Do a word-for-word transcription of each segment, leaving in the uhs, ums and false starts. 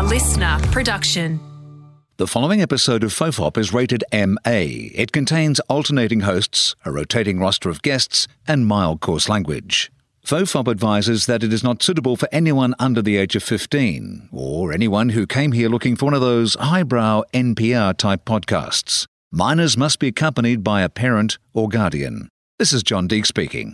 listener production. The following episode of Fofop is rated M A. It contains alternating hosts, a rotating roster of guests, and mild coarse language. Fofop advises that it is not suitable for anyone under the age of fifteen, or anyone who came here looking for one of those highbrow N P R-type podcasts. Minors must be accompanied by a parent or guardian. This is John Deek speaking.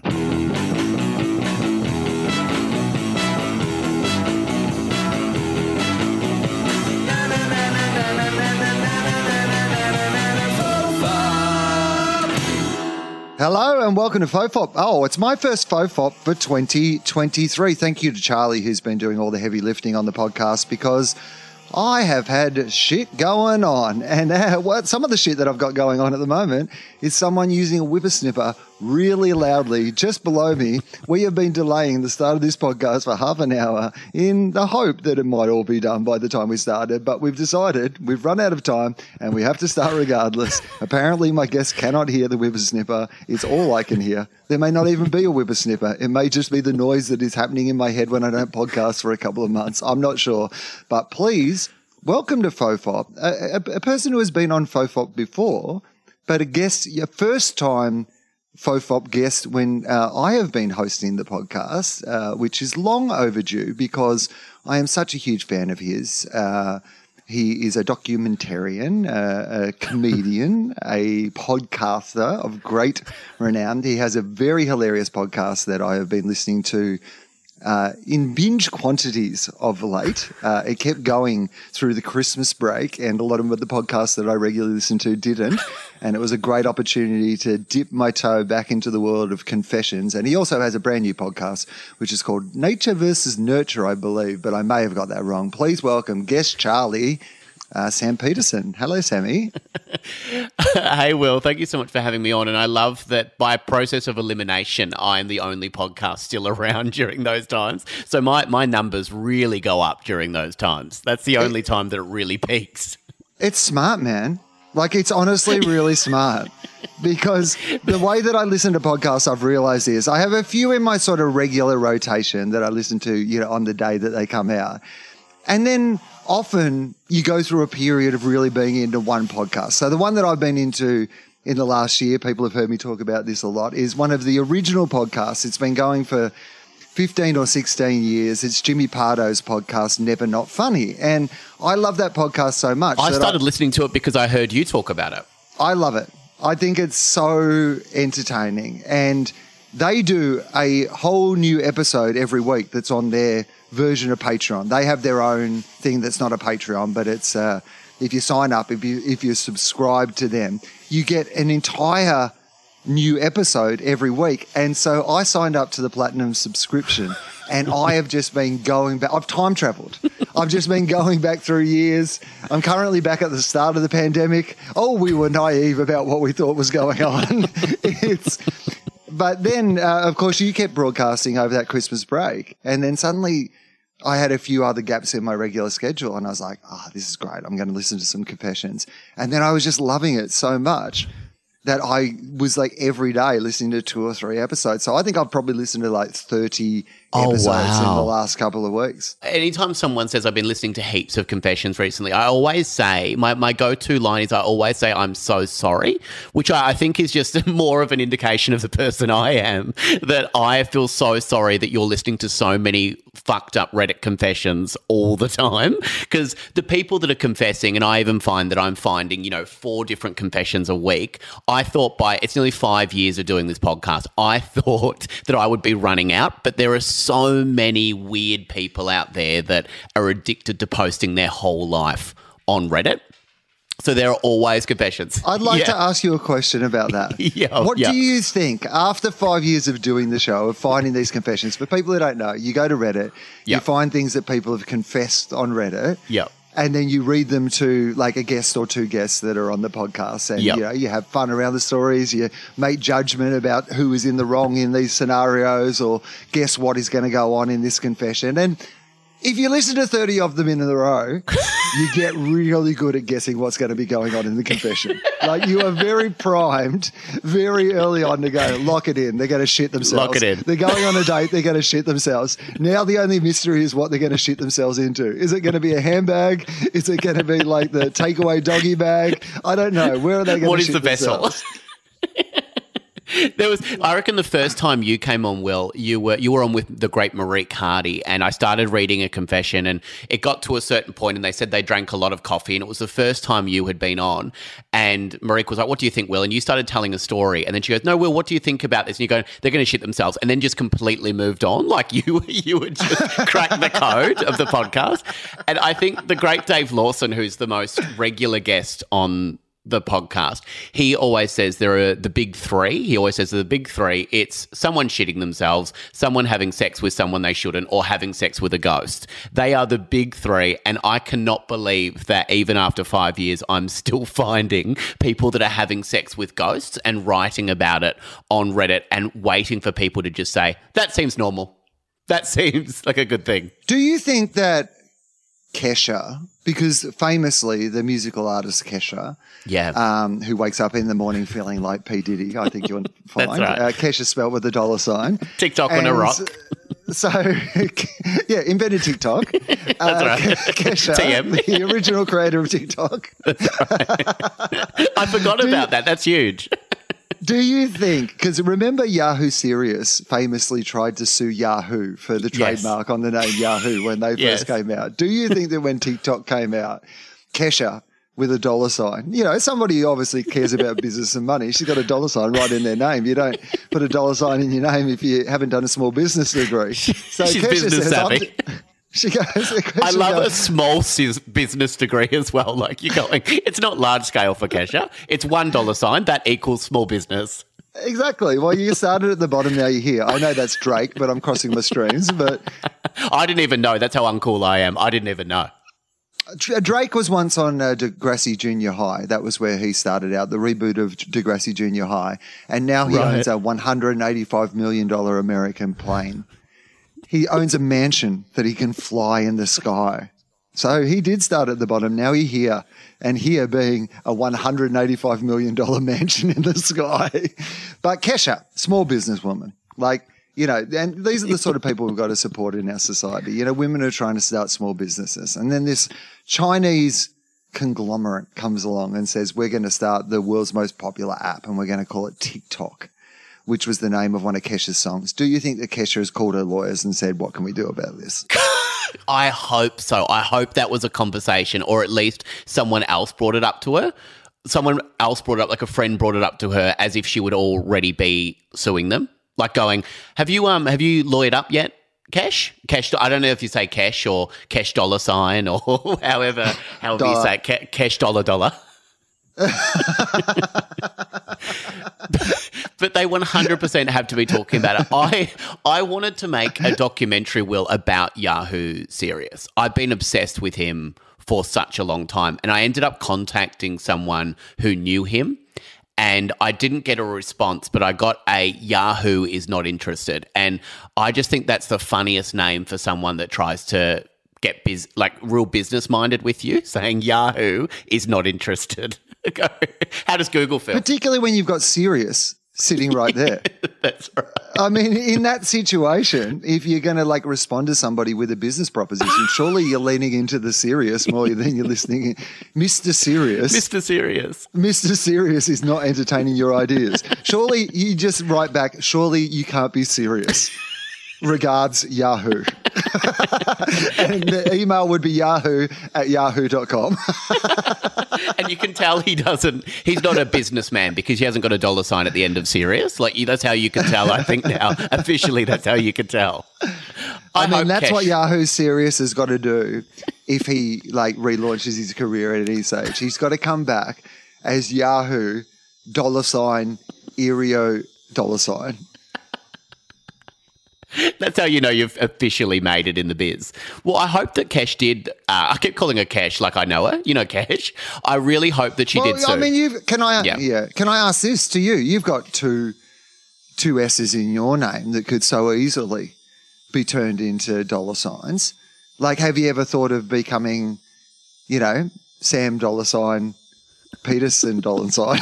Hello and welcome to Fofop. Oh, it's my first Fofop for twenty twenty-three. Thank you to Charlie, who's been doing all the heavy lifting on the podcast, because I have had shit going on. And uh, what some of the shit that I've got going on at the moment is someone using a whippersnipper really loudly just below me. We have been delaying the start of this podcast for half an hour in the hope that it might all be done by the time we started. But we've decided we've run out of time and we have to start regardless. Apparently my guest cannot hear the whippersnipper. It's all I can hear. There may not even be a whippersnipper. It may just be the noise that is happening in my head when I don't podcast for a couple of months. I'm not sure. But please, welcome to Fofop. A, a, a person who has been on Fofop before, but a guest, your first time Fofop guest when uh, I have been hosting the podcast, uh, which is long overdue because I am such a huge fan of his. Uh, he is a documentarian, uh, a comedian, a podcaster of great renown. He has a very hilarious podcast that I have been listening to Uh, in binge quantities of late. Uh, it kept going through the Christmas break, and a lot of the podcasts that I regularly listen to didn't. And it was a great opportunity to dip my toe back into the world of confessions. And he also has a brand new podcast, which is called Nature versus Nurture, I believe, but I may have got that wrong. Please welcome guest Charlie, Uh, Sam Peterson. Hello, Sammy. Hey, Will. Thank you so much for having me on. And I love that by process of elimination, I'm the only podcast still around during those times. So my, my numbers really go up during those times. That's the only it, time that it really peaks. It's smart, man. Like, it's honestly really smart, because the way that I listen to podcasts, I've realized is I have a few in my sort of regular rotation that I listen to, you know, on the day that they come out. And then often you go through a period of really being into one podcast. So the one that I've been into in the last year, people have heard me talk about this a lot, is one of the original podcasts. It's been going for fifteen or sixteen years. It's Jimmy Pardo's podcast, Never Not Funny. And I love that podcast so much. I started I, listening to it because I heard you talk about it. I love it. I think it's so entertaining. And they do a whole new episode every week that's on their version of Patreon. They have their own thing that's not a Patreon, but it's uh, if you sign up, if you if you subscribe to them, you get an entire new episode every week. And so I signed up to the Platinum subscription, and I have just been going back. I've time traveled. I've just been going back through years. I'm currently back at the start of the pandemic. Oh, we were naive about what we thought was going on. It's But then, uh, of course, you kept broadcasting over that Christmas break, and then suddenly I had a few other gaps in my regular schedule, and I was like, oh, this is great. I'm going to listen to some confessions. And then I was just loving it so much that I was like every day listening to two or three episodes. So I think I've probably listened to like thirty oh, episodes wow. in the last couple of weeks. Anytime someone says I've been listening to heaps of confessions recently, I always say, my, my go-to line is I always say I'm so sorry, which I, I think is just more of an indication of the person I am, that I feel so sorry that you're listening to so many fucked up Reddit confessions all the time, because the people that are confessing, and I even find that I'm finding, you know, four different confessions a week. I thought by, it's nearly five years of doing this podcast, I thought that I would be running out, but there are so many weird people out there that are addicted to posting their whole life on Reddit. So there are always confessions. I'd like yeah. to ask you a question about that. yeah, what yeah. do you think, after five years of doing the show, of finding these confessions, for people who don't know, you go to Reddit, yep. you find things that people have confessed on Reddit, yep. and then you read them to like a guest or two guests that are on the podcast, and yep. you know, you have fun around the stories, you make judgment about who is in the wrong in these scenarios, or guess what is going to go on in this confession. And if you listen to thirty of them in a row, you get really good at guessing what's going to be going on in the confession. Like, you are very primed very early on to go, lock it in. They're going to shit themselves. Lock it in. They're going on a date. They're going to shit themselves. Now the only mystery is what they're going to shit themselves into. Is it going to be a handbag? Is it going to be like the takeaway doggy bag? I don't know. Where are they going what to is shit the vessel? themselves? There was, I reckon, the first time you came on, Will, you were you were on with the great Marique Hardy, and I started reading a confession, and it got to a certain point, and they said they drank a lot of coffee, and it was the first time you had been on, and Marique was like, "What do you think, Will?" And you started telling a story, and then she goes, "No, Will, what do you think about this?" And you go, "They're going to shit themselves," and then just completely moved on, like you you had just cracked the code of the podcast. And I think the great Dave Lawson, who's the most regular guest on the podcast, he always says there are the big three. He always says the big three. It's someone shitting themselves, someone having sex with someone they shouldn't, or having sex with a ghost. They are the big three, and I cannot believe that even after five years, I'm still finding people that are having sex with ghosts and writing about it on Reddit and waiting for people to just say, that seems normal. That seems like a good thing. Do you think that Kesha, because famously the musical artist Kesha, yeah, um, who wakes up in the morning feeling like P. Diddy, I think you'll find. That's right. uh, Kesha spelled with a dollar sign. TikTok on a rock. So, yeah, invented TikTok. That's uh, right. Kesha, T M. the original creator of TikTok. That's right. I forgot Do about you, that. That's huge. Do you think, because remember Yahoo Serious famously tried to sue Yahoo for the trademark yes. on the name Yahoo when they yes. first came out. Do you think that when TikTok came out, Kesha with a dollar sign, you know, somebody who obviously cares about business and money, she's got a dollar sign right in their name. You don't put a dollar sign in your name if you haven't done a small business degree. So she's Kesha business says, savvy. She goes, I love goes, a small business degree as well. Like you're going, it's not large scale for Kesha. It's one dollar sign that equals small business. Exactly. Well, you started at the bottom, now you're here. I know that's Drake, but I'm crossing my streams. But I didn't even know. That's how uncool I am. I didn't even know. Drake was once on uh, Degrassi Junior High. That was where he started out, the reboot of Degrassi Junior High. And now he right. owns a one hundred eighty-five million dollars American plane. He owns a mansion that he can fly in the sky. So he did start at the bottom. Now he's here. And here being a one hundred eighty-five million dollars mansion in the sky. But Kesha, small businesswoman. Like, you know, and these are the sort of people we've got to support in our society. You know, women are trying to start small businesses. And then this Chinese conglomerate comes along and says, we're going to start the world's most popular app and we're going to call it TikTok, which was the name of one of Kesha's songs. Do you think that Kesha has called her lawyers and said, what can we do about this? I hope so. I hope that was a conversation, or at least someone else brought it up to her. Someone else brought it up, like a friend brought it up to her as if she would already be suing them. Like going, have you um have you lawyered up yet, Kesh? Kesh, I don't know if you say Kesh or Kesh dollar sign or however however dollar. You say it, Ke- Kesh dollar dollar. But they one hundred percent have to be talking about it. I I wanted to make a documentary, Will, about Yahoo Serious. I've been obsessed with him for such a long time, and I ended up contacting someone who knew him, and I didn't get a response, but I got a Yahoo is not interested. And I just think that's the funniest name for someone that tries to get biz- like real business-minded with you, saying Yahoo is not interested. How does Google feel? Particularly when you've got Serious sitting right there. That's right. I mean, in that situation, if you're going to like respond to somebody with a business proposition, surely you're leaning into the serious more than you're listening. Mister Serious. Mister Serious. Mister Serious is not entertaining your ideas. Surely you just write back, surely you can't be serious. Regards, Yahoo. And the email would be yahoo at yahoo dot com. And you can tell he doesn't, he's not a businessman because he hasn't got a dollar sign at the end of serious. Like, that's how you can tell, I think now. Officially, that's how you can tell. I, I mean, that's Kesh- what Yahoo Serious has got to do if he, like, relaunches his career at any stage. He's got to come back as Yahoo dollar sign, Aereo dollar sign. That's how you know you've officially made it in the biz. Well, I hope that Kesh did. Uh, I keep calling her Kesh like I know her. You know Kesh. I really hope that she well, did so. I mean, you've, can I? Yeah. yeah. Can I ask this to you? You've got two two S's in your name that could so easily be turned into dollar signs. Like, have you ever thought of becoming, you know, Sam dollar sign, Peterson dollar sign?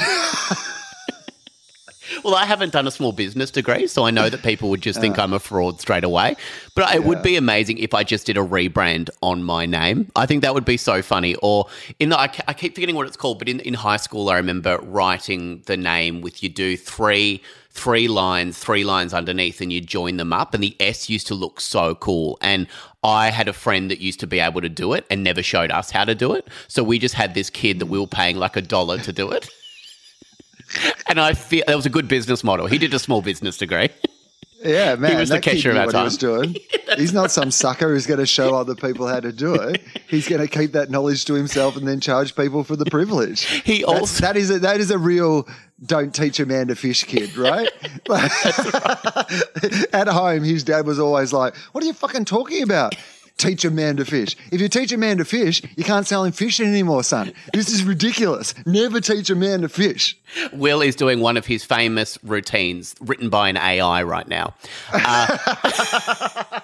Well, I haven't done a small business degree, so I know that people would just think uh, I'm a fraud straight away. But it yeah. would be amazing if I just did a rebrand on my name. I think that would be so funny. Or in the, I, I keep forgetting what it's called, but in, in high school, I remember writing the name with you do three three lines, three lines underneath, and you join them up. And the S used to look so cool. And I had a friend that used to be able to do it and never showed us how to do it. So we just had this kid that we were paying like a dollar to do it. And I feel that was a good business model. He did a small business degree. Yeah, man. He was the cashier of our time. He was doing. He's not some sucker who's going to show other people how to do it. He's going to keep that knowledge to himself and then charge people for the privilege. He That's, also that is a, that is a real don't teach a man to fish kid, right? Right. At home, his dad was always like, "What are you fucking talking about? Teach a man to fish. If you teach a man to fish, you can't sell him fish anymore, son. This is ridiculous. Never teach a man to fish." Will is doing one of his famous routines written by an A I right now. Uh,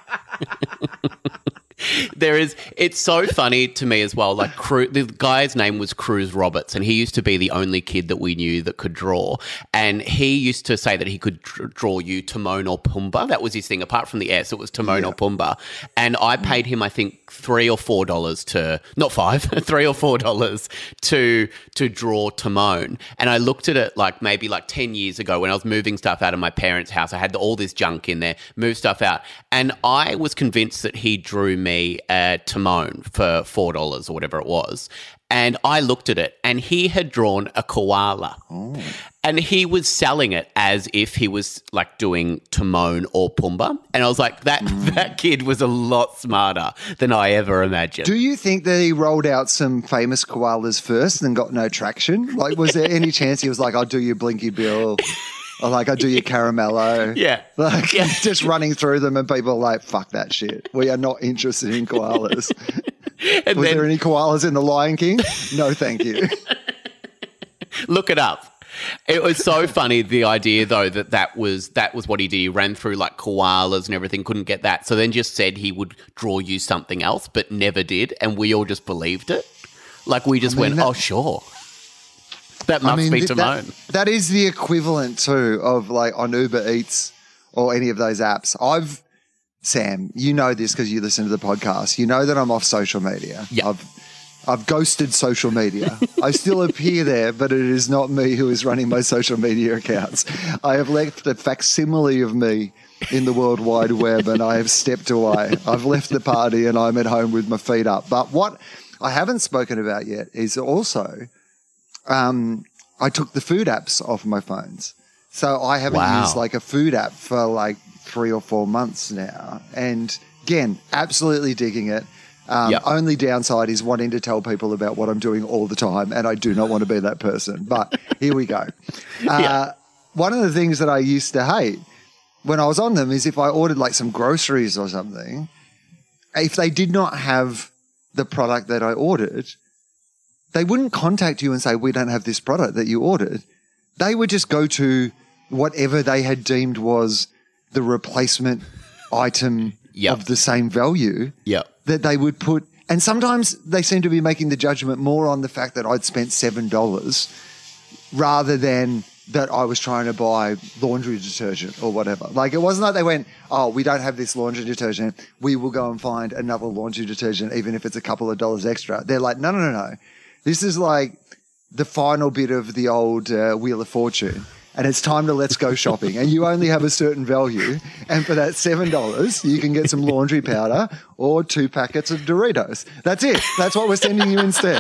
there is, it's so funny to me as well. Like, Cru- the guy's name was Cruz Roberts, and he used to be the only kid that we knew that could draw. And he used to say that he could dr- draw you Timon or Pumbaa. That was his thing. Apart from the S, it was Timon yeah. or Pumbaa. And I paid him, I think, three or four dollars to not five, three or four dollars to to draw Timon. And I looked at it like maybe like ten years ago when I was moving stuff out of my parents' house. I had all this junk in there, moved stuff out, and I was convinced that he drew me a Timon for four dollars or whatever it was. And I looked at it, and he had drawn a koala. Oh. And he was selling it as if he was like doing Timon or Pumbaa. And I was like, that mm. that kid was a lot smarter than I ever imagined. Do you think that he rolled out some famous koalas first and got no traction? Like, was there any chance he was like, "I'll do your Blinky Bill," or like, "I'll do your Caramello"? Yeah. Like, yeah. just running through them, and people are like, "Fuck that shit. We are not interested in koalas." And was then, there any koalas in The Lion King? No, thank you. Look it up. It was so funny, the idea, though, that that was that was what he did. He ran through, like, koalas and everything, couldn't get that. So then just said he would draw you something else, but never did, and we all just believed it. Like, we just I mean, went, that, oh, sure. That must I mean, be th- Timon. That, that is the equivalent, too, of, like, on Uber Eats or any of those apps. I've, Sam, you know this because you listen to the podcast. You know that I'm off social media. Yeah. I've I've ghosted social media. I still appear there, but it is not me who is running my social media accounts. I have left a facsimile of me in the World Wide Web, and I have stepped away. I've left the party, and I'm at home with my feet up. But what I haven't spoken about yet is also um, I took the food apps off my phones. So I haven't wow. used like a food app for like three or four months now. And again, absolutely digging it. Um, yep. Only downside is wanting to tell people about what I'm doing all the time, and I do not want to be that person. But here we go. Uh, yeah. One of the things that I used to hate when I was on them is if I ordered like some groceries or something, if they did not have the product that I ordered, they wouldn't contact you and say, "We don't have this product that you ordered." They would just go to whatever they had deemed was the replacement item yep. of the same value. Yep. That they would put, and sometimes they seem to be making the judgment more on the fact that I'd spent seven dollars rather than that I was trying to buy laundry detergent or whatever. Like, it wasn't like they went, "Oh, we don't have this laundry detergent. We will go and find another laundry detergent, even if it's a couple of dollars extra." They're like, no, no, no, no. This is like the final bit of the old uh, Wheel of Fortune. And it's time to let's go shopping. And you only have a certain value. And for that seven dollars, you can get some laundry powder or two packets of Doritos. That's it. That's what we're sending you instead.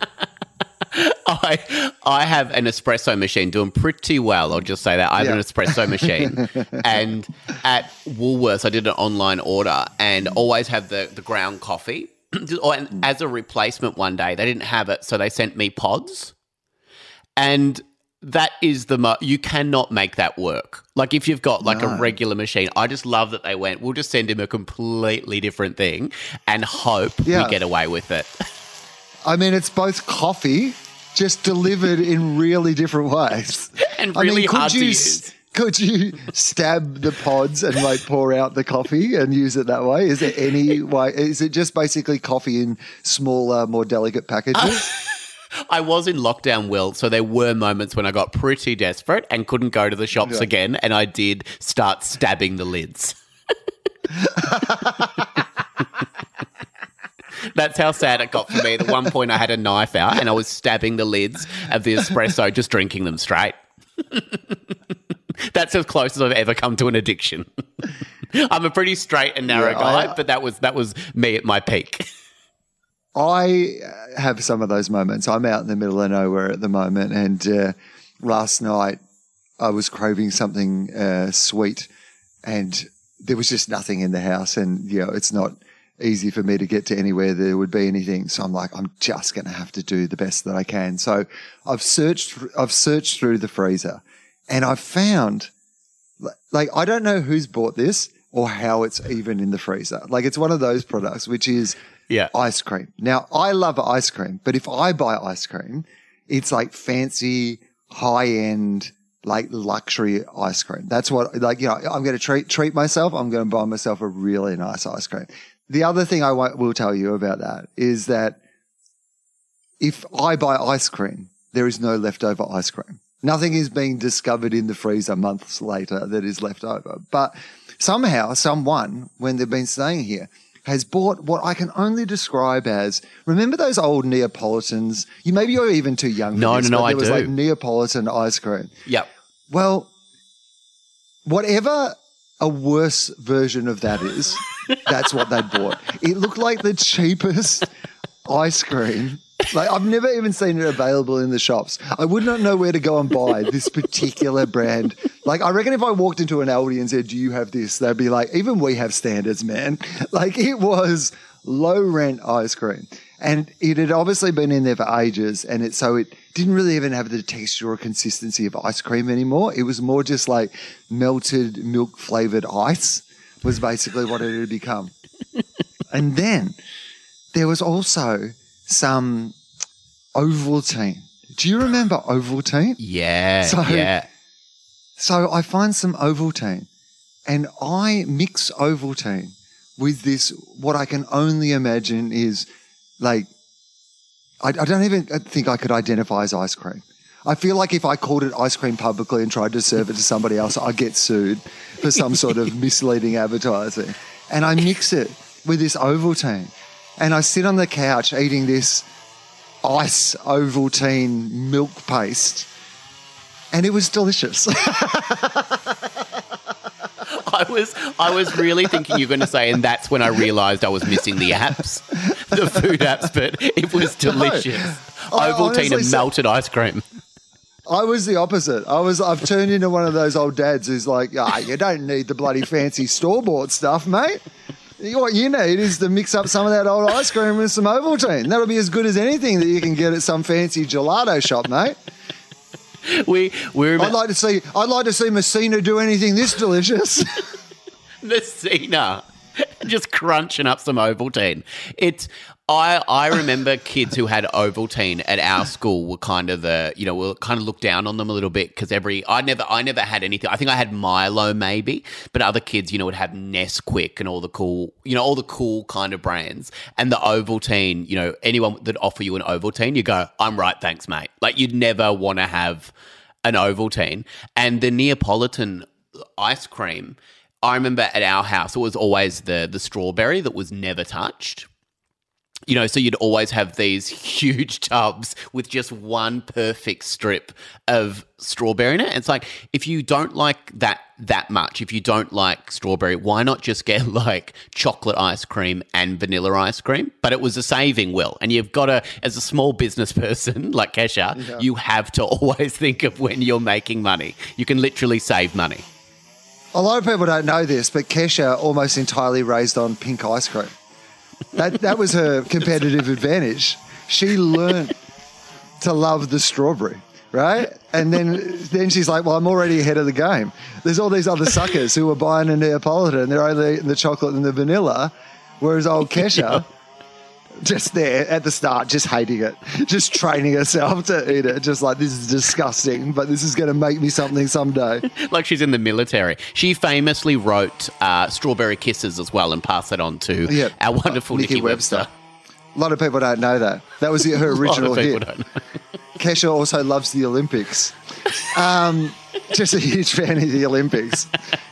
I I have an espresso machine doing pretty well. I'll just say that. I have yeah. an espresso machine. And at Woolworths, I did an online order and always have the, the ground coffee. And as a replacement one day, they didn't have it, so they sent me pods. And that is the mo- you cannot make that work. Like, if you've got like no. a regular machine, I just love that they went, we'll just send him a completely different thing and hope yeah. we get away with it. I mean, it's both coffee, just delivered in really different ways. And really I mean, hard you, to use. Could you stab the pods and like pour out the coffee and use it that way? Is there any way? Is it just basically coffee in smaller, more delicate packages? I was in lockdown, Will, so there were moments when I got pretty desperate and couldn't go to the shops Yeah. again, and I did start stabbing the lids. That's how sad it got for me. At one point I had a knife out and I was stabbing the lids of the espresso, just drinking them straight. That's as close as I've ever come to an addiction. I'm a pretty straight and narrow Yeah, guy, I- but that was that was me at my peak. I have some of those moments. I'm out in the middle of nowhere at the moment, and uh, last night I was craving something uh, sweet, and there was just nothing in the house, and you know it's not easy for me to get to anywhere there would be anything. So I'm like, I'm just going to have to do the best that I can. So I've searched, I've searched through the freezer, and I've found, like, I don't know who's bought this or how it's even in the freezer. Like, it's one of those products which is Yeah. ice cream. Now, I love ice cream, but if I buy ice cream, it's like fancy, high-end, like luxury ice cream. That's what, like, you know, I'm going to treat treat myself. I'm going to buy myself a really nice ice cream. The other thing I w- will tell you about that is that if I buy ice cream, there is no leftover ice cream. Nothing is being discovered in the freezer months later that is left over. But somehow, someone, when they've been staying here, has bought what I can only describe as, remember those old Neapolitans? You maybe you're even too young for No, this, no, no, but I there was do. like Neapolitan ice cream. Yep. Well, whatever a worse version of that is, that's what they bought. It looked like the cheapest ice cream. Like, I've never even seen it available in the shops. I would not know where to go and buy this particular brand. Like, I reckon if I walked into an Aldi and said, do you have this? They'd be like, even we have standards, man. Like, it was low rent ice cream. And it had obviously been in there for ages. And it, so it didn't really even have the texture or consistency of ice cream anymore. It was more just like melted milk flavored ice was basically what it had become. And then there was also some Ovaltine. Do you remember Ovaltine? Yeah. So- yeah. So I find some Ovaltine and I mix Ovaltine with this, what I can only imagine is like, I, I don't even think I could identify as ice cream. I feel like if I called it ice cream publicly and tried to serve it to somebody else, I'd get sued for some sort of misleading advertising. And I mix it with this Ovaltine and I sit on the couch eating this ice Ovaltine milk paste. And it was delicious. I was I was really thinking you were going to say, and that's when I realised I was missing the apps, the food apps, but it was delicious. I Ovaltine honestly and said- melted ice cream. I was the opposite. I was. I've turned into one of those old dads who's like, ah, you don't need the bloody fancy store-bought stuff, mate. What you need is to mix up some of that old ice cream with some Ovaltine. That'll be as good as anything that you can get at some fancy gelato shop, mate. We we were I'd like to see. I'd like to see Messina do anything this delicious. Messina, just crunching up some Ovaltine. It's I I remember kids who had Ovaltine at our school were kind of the you know were kind of looked down on them a little bit because every I never I never had anything. I think I had Milo maybe, but other kids you know would have Nesquik and all the cool you know all the cool kind of brands. And the Ovaltine, you know anyone that offer you an Ovaltine, you go, I'm right, thanks, mate. Like you'd never want to have an Ovaltine. And the Neapolitan ice cream, I remember at our house, it was always the the strawberry that was never touched. You know, so you'd always have these huge tubs with just one perfect strip of strawberry in it. It's like, if you don't like that that much, if you don't like strawberry, why not just get like chocolate ice cream and vanilla ice cream? But it was a saving, Will. And you've got to, as a small business person like Kesha, Yeah. you have to always think of when you're making money. You can literally save money. A lot of people don't know this, but Kesha almost entirely raised on pink ice cream. That that was her competitive advantage. She learned to love the strawberry, right? And then then she's like, well, I'm already ahead of the game. There's all these other suckers who are buying a Neapolitan. They're only eating the chocolate and the vanilla, whereas old Kesha just there at the start, just hating it, just training herself to eat it, just like, this is disgusting, but this is going to make me something someday. Like she's in the military. She famously wrote uh, Strawberry Kisses as well and passed it on to Yeah. our wonderful Nikki Nikki Webster. Webster. A lot of people don't know that. That was her original A lot of people hit. don't know. Kesha also loves the Olympics. Um, just a huge fan of the Olympics.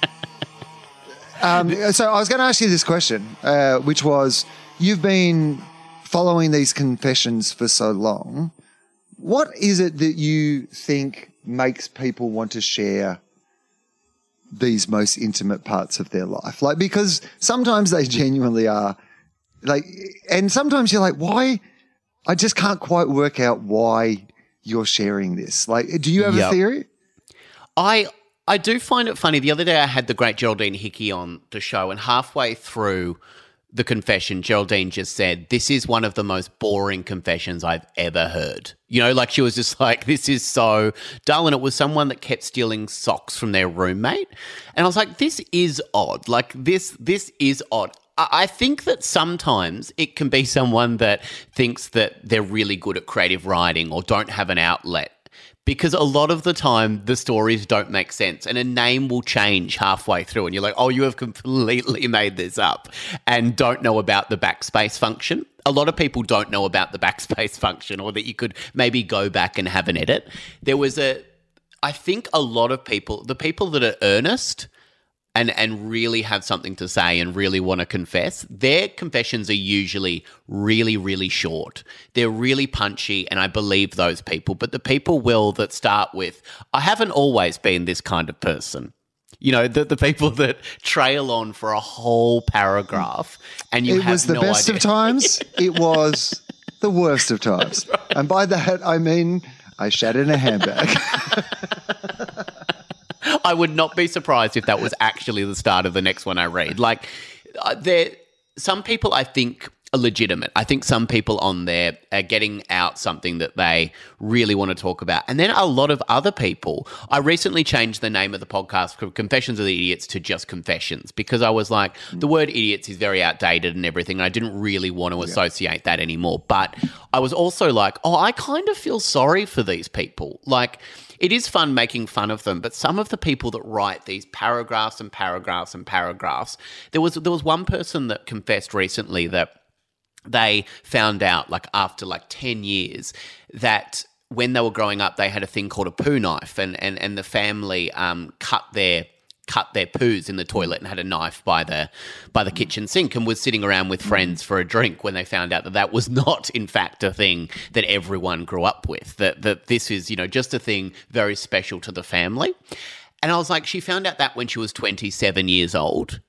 Um, so I was going to ask you this question, uh, which was, you've been following these confessions for so long. What is it that you think makes people want to share these most intimate parts of their life? Like, because sometimes they genuinely are, like, and sometimes you're like, why? I just can't quite work out why you're sharing this. Like, do you have Yep. a theory? I I do find it funny. The other day I had the great Geraldine Hickey on the show, and halfway through the confession, Geraldine just said, "This is one of the most boring confessions I've ever heard." You know, like she was just like, "This is so dull." And it was someone that kept stealing socks from their roommate. And I was like, this is odd. Like this, this is odd. I think that sometimes it can be someone that thinks that they're really good at creative writing or don't have an outlet, because a lot of the time the stories don't make sense and a name will change halfway through and you're like, oh, you have completely made this up and don't know about the backspace function. A lot of people don't know about the backspace function, or that you could maybe go back and have an edit. There was a, I think a lot of people, the people that are earnest and and really have something to say and really want to confess, their confessions are usually really, really short. They're really punchy, and I believe those people. But the people, Will, that start with, I haven't always been this kind of person. You know, the, the people that trail on for a whole paragraph and you It have was the no best idea. of times. It was the worst of times. Right. And by that, I mean, I shat in a handbag. I would not be surprised if that was actually the start of the next one I read. Like, uh, there, some people I think are legitimate. I think some people on there are getting out something that they really want to talk about. And then a lot of other people, I recently changed the name of the podcast from Confessions of the Idiots to just Confessions, because I was like, the word idiots is very outdated and everything, and I didn't really want to associate that anymore. But I was also like, oh, I kind of feel sorry for these people. Like, it is fun making fun of them, but some of the people that write these paragraphs and paragraphs and paragraphs, there was there was one person that confessed recently that they found out, like after like ten years, that when they were growing up, they had a thing called a poo knife, and and, and the family um, cut their cut their poos in the toilet and had a knife by the by the kitchen sink, and was sitting around with friends for a drink when they found out that that was not, in fact, a thing that everyone grew up with, that that this is, you know, just a thing very special to the family. And I was like, she found out that when she was twenty-seven years old.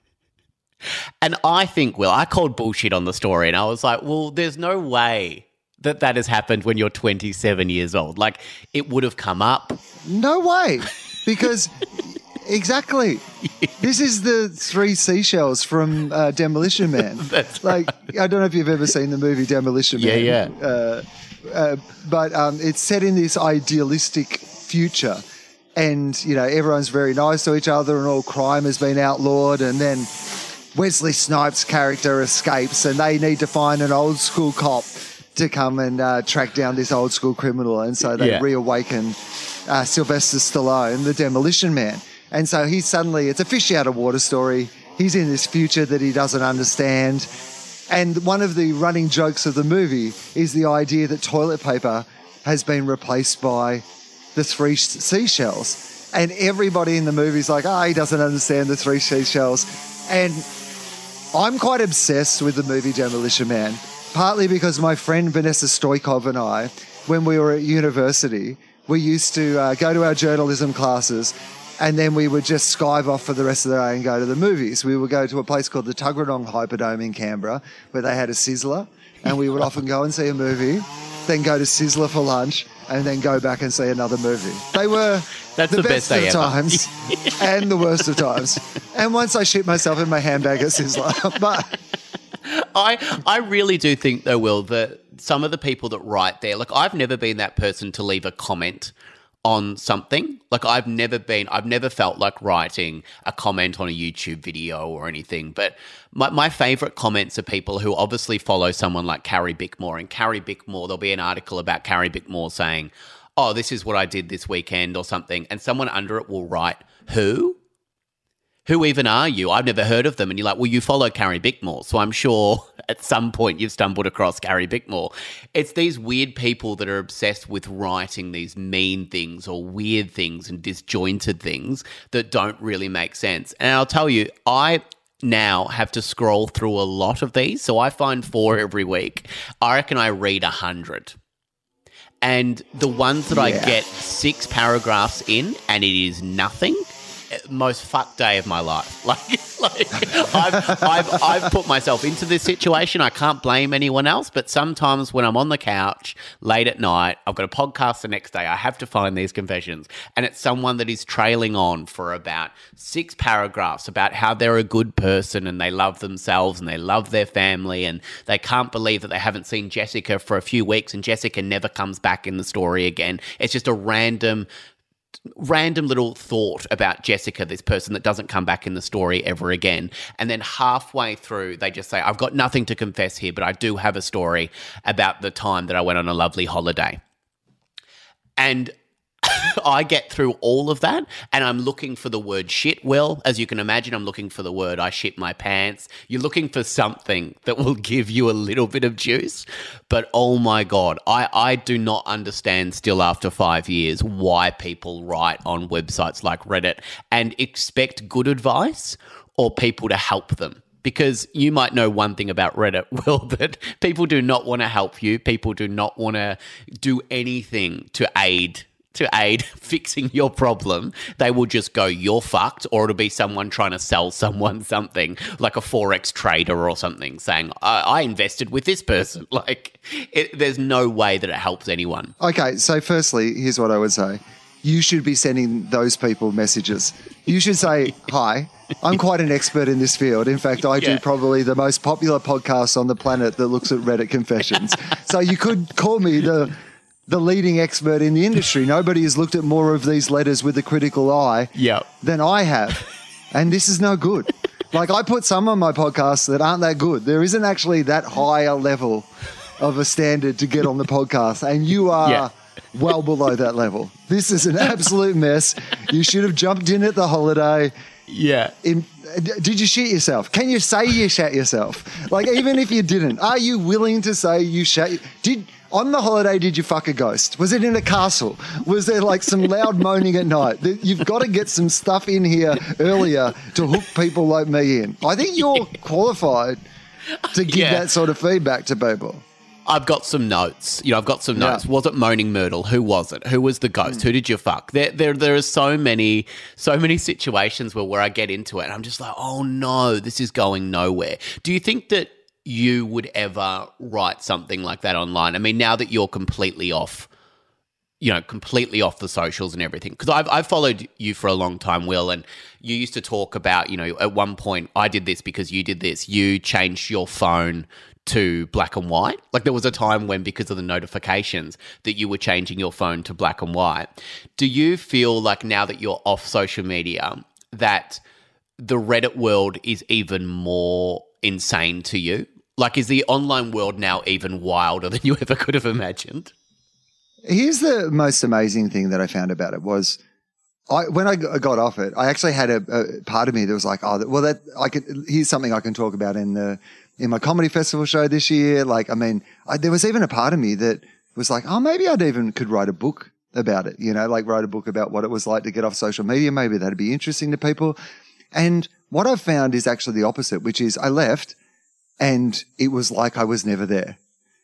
And I think, well, I called bullshit on the story, and I was like, well, there's no way that that has happened when you're twenty-seven years old. Like, it would have come up. No way. Because, exactly. This is the three seashells from uh, Demolition Man. That's like, I don't know if you've ever seen the movie Demolition Yeah, Man. yeah. Uh, uh, but um, it's set in this idealistic future. And, you know, everyone's very nice to each other and all crime has been outlawed. And then Wesley Snipes' character escapes and they need to find an old school cop to come and uh, track down this old school criminal. And so they Yeah. reawaken uh, Sylvester Stallone, the Demolition Man. And so he's suddenly, it's a fish out of water story. He's in this future that he doesn't understand. And one of the running jokes of the movie is the idea that toilet paper has been replaced by the three seashells. And everybody in the movie's like, oh, he doesn't understand the three seashells. And I'm quite obsessed with the movie Demolition Man, partly because my friend Vanessa Stoikov and I, when we were at university, we used to uh, go to our journalism classes and then we would just skive off for the rest of the day and go to the movies. We would go to a place called the Tuggeranong Hyperdome in Canberra where they had a Sizzler, and we would often go and see a movie, then go to Sizzler for lunch, and then go back and see another movie. They were That's the, the best, best day of ever. times and the worst of times. And once I shit myself in my handbag at Sizzler. But I I really do think, though, Will, that some of the people that write there, like, I've never been that person to leave a comment on something. Like I've never been, I've never felt like writing a comment on a YouTube video or anything. But my, my favorite comments are people who obviously follow someone like Carrie Bickmore. And Carrie Bickmore, there'll be an article about Carrie Bickmore saying, oh, this is what I did this weekend or something. And someone under it will write, who? Who even are you? I've never heard of them. And you're like, well, you follow Carrie Bickmore. So I'm sure at some point you've stumbled across Carrie Bickmore. It's these weird people that are obsessed with writing these mean things or weird things and disjointed things that don't really make sense. And I'll tell you, I now have to scroll through a lot of these. So I find four every week. I reckon I read a hundred. And the ones that yeah. I get six paragraphs in and it is nothing, most fuck day of my life. Like, like I've, I've, I've put myself into this situation. I can't blame anyone else, but sometimes when I'm on the couch late at night, I've got a podcast the next day, I have to find these confessions. And it's someone that is trailing on for about six paragraphs about how they're a good person and they love themselves and they love their family and they can't believe that they haven't seen Jessica for a few weeks and Jessica never comes back in the story again. It's just a random... random little thought about Jessica, this person that doesn't come back in the story ever again. And then halfway through, they just say, I've got nothing to confess here, but I do have a story about the time that I went on a lovely holiday. And I get through all of that and I'm looking for the word shit. Well, as you can imagine, I'm looking for the word I shit my pants. You're looking for something that will give you a little bit of juice. But oh my God, I, I do not understand still after five years why people write on websites like Reddit and expect good advice or people to help them. Because you might know one thing about Reddit, Will, that people do not want to help you. People do not want to do anything to aid to aid fixing your problem. They will just go, you're fucked, or it'll be someone trying to sell someone something, like a Forex trader or something, saying, I, I invested with this person. Like, it, there's no way that it helps anyone. Okay, so firstly, here's what I would say. You should be sending those people messages. You should say, hi, I'm quite an expert in this field. In fact, I do yeah. probably the most popular podcast on the planet that looks at Reddit confessions. So you could call me the... the leading expert in the industry. Nobody has looked at more of these letters with a critical eye yep. than I have. And this is no good. Like, I put some on my podcasts that aren't that good. There isn't actually that higher level of a standard to get on the podcast. And you are yeah. well below that level. This is an absolute mess. You should have jumped in at the holiday. Yeah. In, did you shit yourself? Can you say you shat yourself? Like, even if you didn't, are you willing to say you shat? Did... On the holiday, did you fuck a ghost? Was it in a castle? Was there like some loud moaning at night? You've got to get some stuff in here earlier to hook people like me in. I think you're qualified to give yeah. that sort of feedback to people. I've got some notes. You know, I've got some notes. Yeah. Was it Moaning Myrtle? Who was it? Who was the ghost? Mm. Who did you fuck? There, there, there are so many, so many situations where, where I get into it and I'm just like, oh no, this is going nowhere. Do you think that you would ever write something like that online? I mean, now that you're completely off, you know, completely off the socials and everything, because I've, I've followed you for a long time, Will, and you used to talk about, you know, at one point, I did this because you did this. You changed your phone to black and white. Like there was a time when, because of the notifications, that you were changing your phone to black and white. Do you feel like now that you're off social media that the Reddit world is even more insane to you? Like, is the online world now even wilder than you ever could have imagined? Here's the most amazing thing that I found about it was, I when I got off it, I actually had a, a part of me that was like, oh, well, that I could. Here's something I can talk about in the in my comedy festival show this year. Like, I mean, I, there was even a part of me that was like, oh, maybe I'd even could write a book about it. You know, like write a book about what it was like to get off social media. Maybe that'd be interesting to people. And what I've found is actually the opposite, which is I left and it was like I was never there.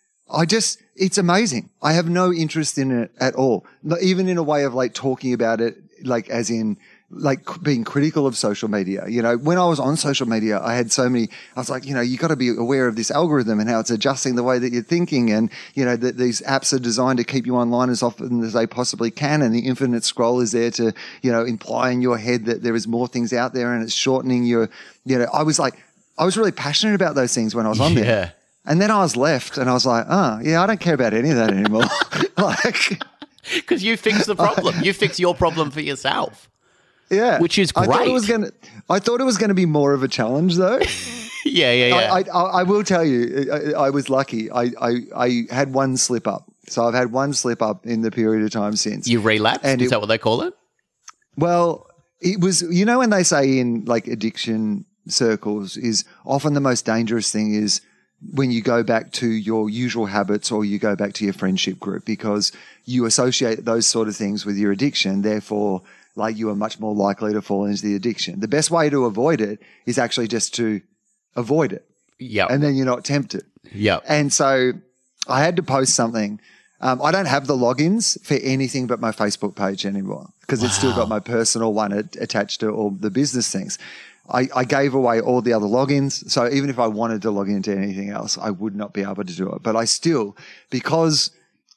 I just, it's amazing. I have no interest in it at all. Not even in a way of like talking about it, like as in like being critical of social media. You know, when I was on social media, I had so many, I was like, you know, you got to be aware of this algorithm and how it's adjusting the way that you're thinking. And, you know, that these apps are designed to keep you online as often as they possibly can. And the infinite scroll is there to, you know, imply in your head that there is more things out there and it's shortening your, you know, I was like, I was really passionate about those things when I was on yeah. there. And then I was left and I was like, oh, yeah, I don't care about any of that anymore. Like, Because you fix the problem. You fix your problem for yourself. Yeah. Which is great. I thought it was gonna I thought it was gonna be more of a challenge though. yeah, yeah, yeah. I, I, I will tell you, I, I was lucky. I, I, I had one slip up. So I've had one slip up in the period of time since. You relapsed? And is it, that what they call it? Well, it was, you know, when they say in like addiction circles is often the most dangerous thing is when you go back to your usual habits or you go back to your friendship group because you associate those sort of things with your addiction. Therefore, like you are much more likely to fall into the addiction. The best way to avoid it is actually just to avoid it. Yeah. And then you're not tempted. Yeah. And so I had to post something. Um, I don't have the logins for anything but my Facebook page anymore because wow. it's still got my personal one at, attached to all the business things. I, I gave away all the other logins. So even if I wanted to log into anything else, I would not be able to do it. But I still, because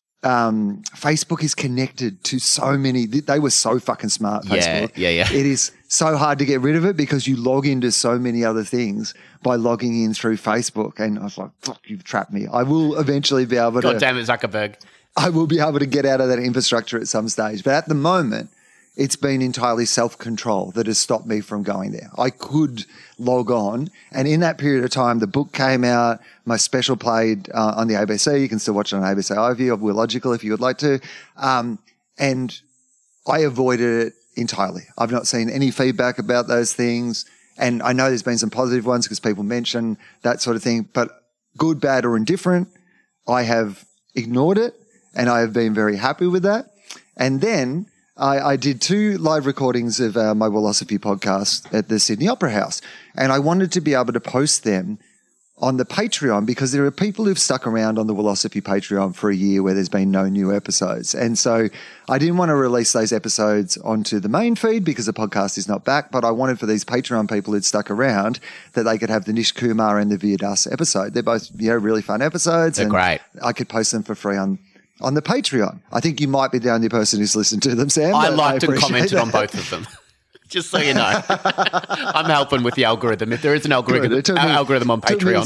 um, Facebook is connected to so many, they were so fucking smart, Facebook. Yeah, yeah, yeah. It is so hard to get rid of it because you log into so many other things by logging in through Facebook. And I was like, fuck, you've trapped me. I will eventually be able God to. God damn it, Zuckerberg. I will be able to get out of that infrastructure at some stage. But at the moment, it's been entirely self-control that has stopped me from going there. I could log on, and in that period of time, the book came out, my special played uh, on the A B C. You can still watch it on A B C iView of We're Logical if you would like to. Um, and I avoided it entirely. I've not seen any feedback about those things. And I know there's been some positive ones because people mention that sort of thing. But good, bad, or indifferent, I have ignored it. And I have been very happy with that. And then I, I did two live recordings of uh, my Willosophy podcast at the Sydney Opera House. And I wanted to be able to post them on the Patreon because there are people who've stuck around on the Willosophy Patreon for a year where there's been no new episodes. And so I didn't want to release those episodes onto the main feed because the podcast is not back, but I wanted for these Patreon people who'd stuck around that they could have the Nish Kumar and the Vyadas episode. They're both, you know, really fun episodes. They're and great. I could post them for free on on the Patreon. I think you might be the only person who's listened to them, Sam. I liked and commented that. on both of them. Just so you know. I'm helping with the algorithm. If there is an algorithm, Good. me, algorithm on Patreon.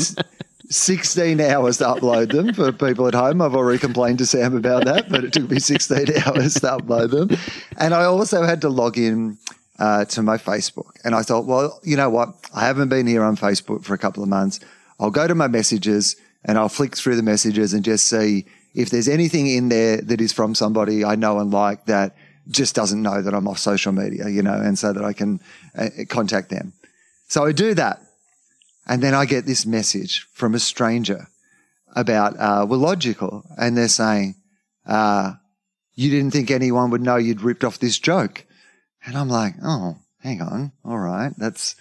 sixteen hours to upload them for people at home. I've already complained to Sam about that, but it took me sixteen hours to upload them. And I also had to log in uh, to my Facebook. And I thought, well, you know what? I haven't been here on Facebook for a couple of months. I'll go to my messages and I'll flick through the messages and just see if there's anything in there that is from somebody I know and like that just doesn't know that I'm off social media, you know, and so that I can uh, contact them. So I do that. And then I get this message from a stranger about, uh, we're logical. And they're saying, uh, you didn't think anyone would know you'd ripped off this joke. And I'm like, oh, hang on. All right. That's,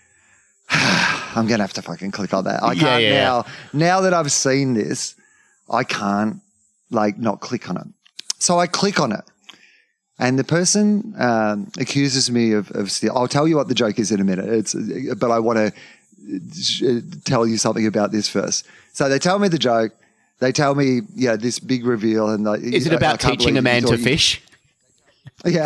I'm going to have to fucking click on that. I Yeah, can't yeah. now, now that I've seen this, I can't like not click on it. So I click on it. And the person um, accuses me of, of steal. I'll tell you what the joke is in a minute. It's, but I want to tell you something about this first. So they tell me the joke. They tell me, yeah, this big reveal. And like, Is it I- I about can't teaching a believe man you to thought you- fish? Yeah.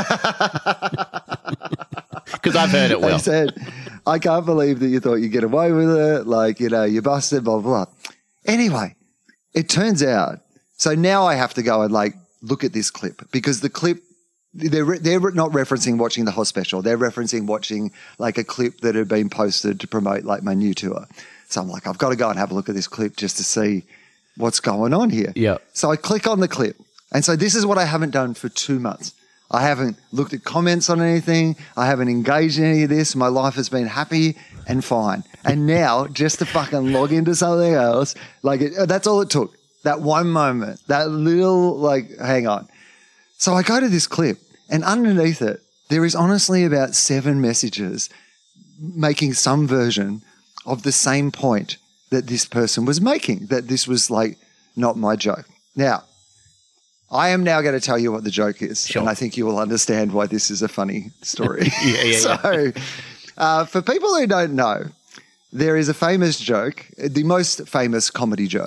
Because I've heard it They well. said, I can't believe that you thought you'd get away with it. Like, you know, you busted, blah, blah, blah. Anyway, it turns out, so now I have to go and like look at this clip because the clip, they're, re- they're not referencing watching the whole special. They're referencing watching like a clip that had been posted to promote like my new tour. So I'm like, I've got to go and have a look at this clip just to see what's going on here. Yeah. So I click on the clip. And so this is what I haven't done for two months. I haven't looked at comments on anything. I haven't engaged in any of this. My life has been happy and fine. And now just to fucking log into something else, like it, that's all it took. That one moment, that little like, hang on. So I go to this clip and underneath it, there is honestly about seven messages making some version of the same point that this person was making, that this was like not my joke. Now, I am now going to tell you what the joke is, Sure. and I think you will understand why this is a funny story. Yeah, yeah, so, uh, for people who don't know, there is a famous joke, the most famous comedy joke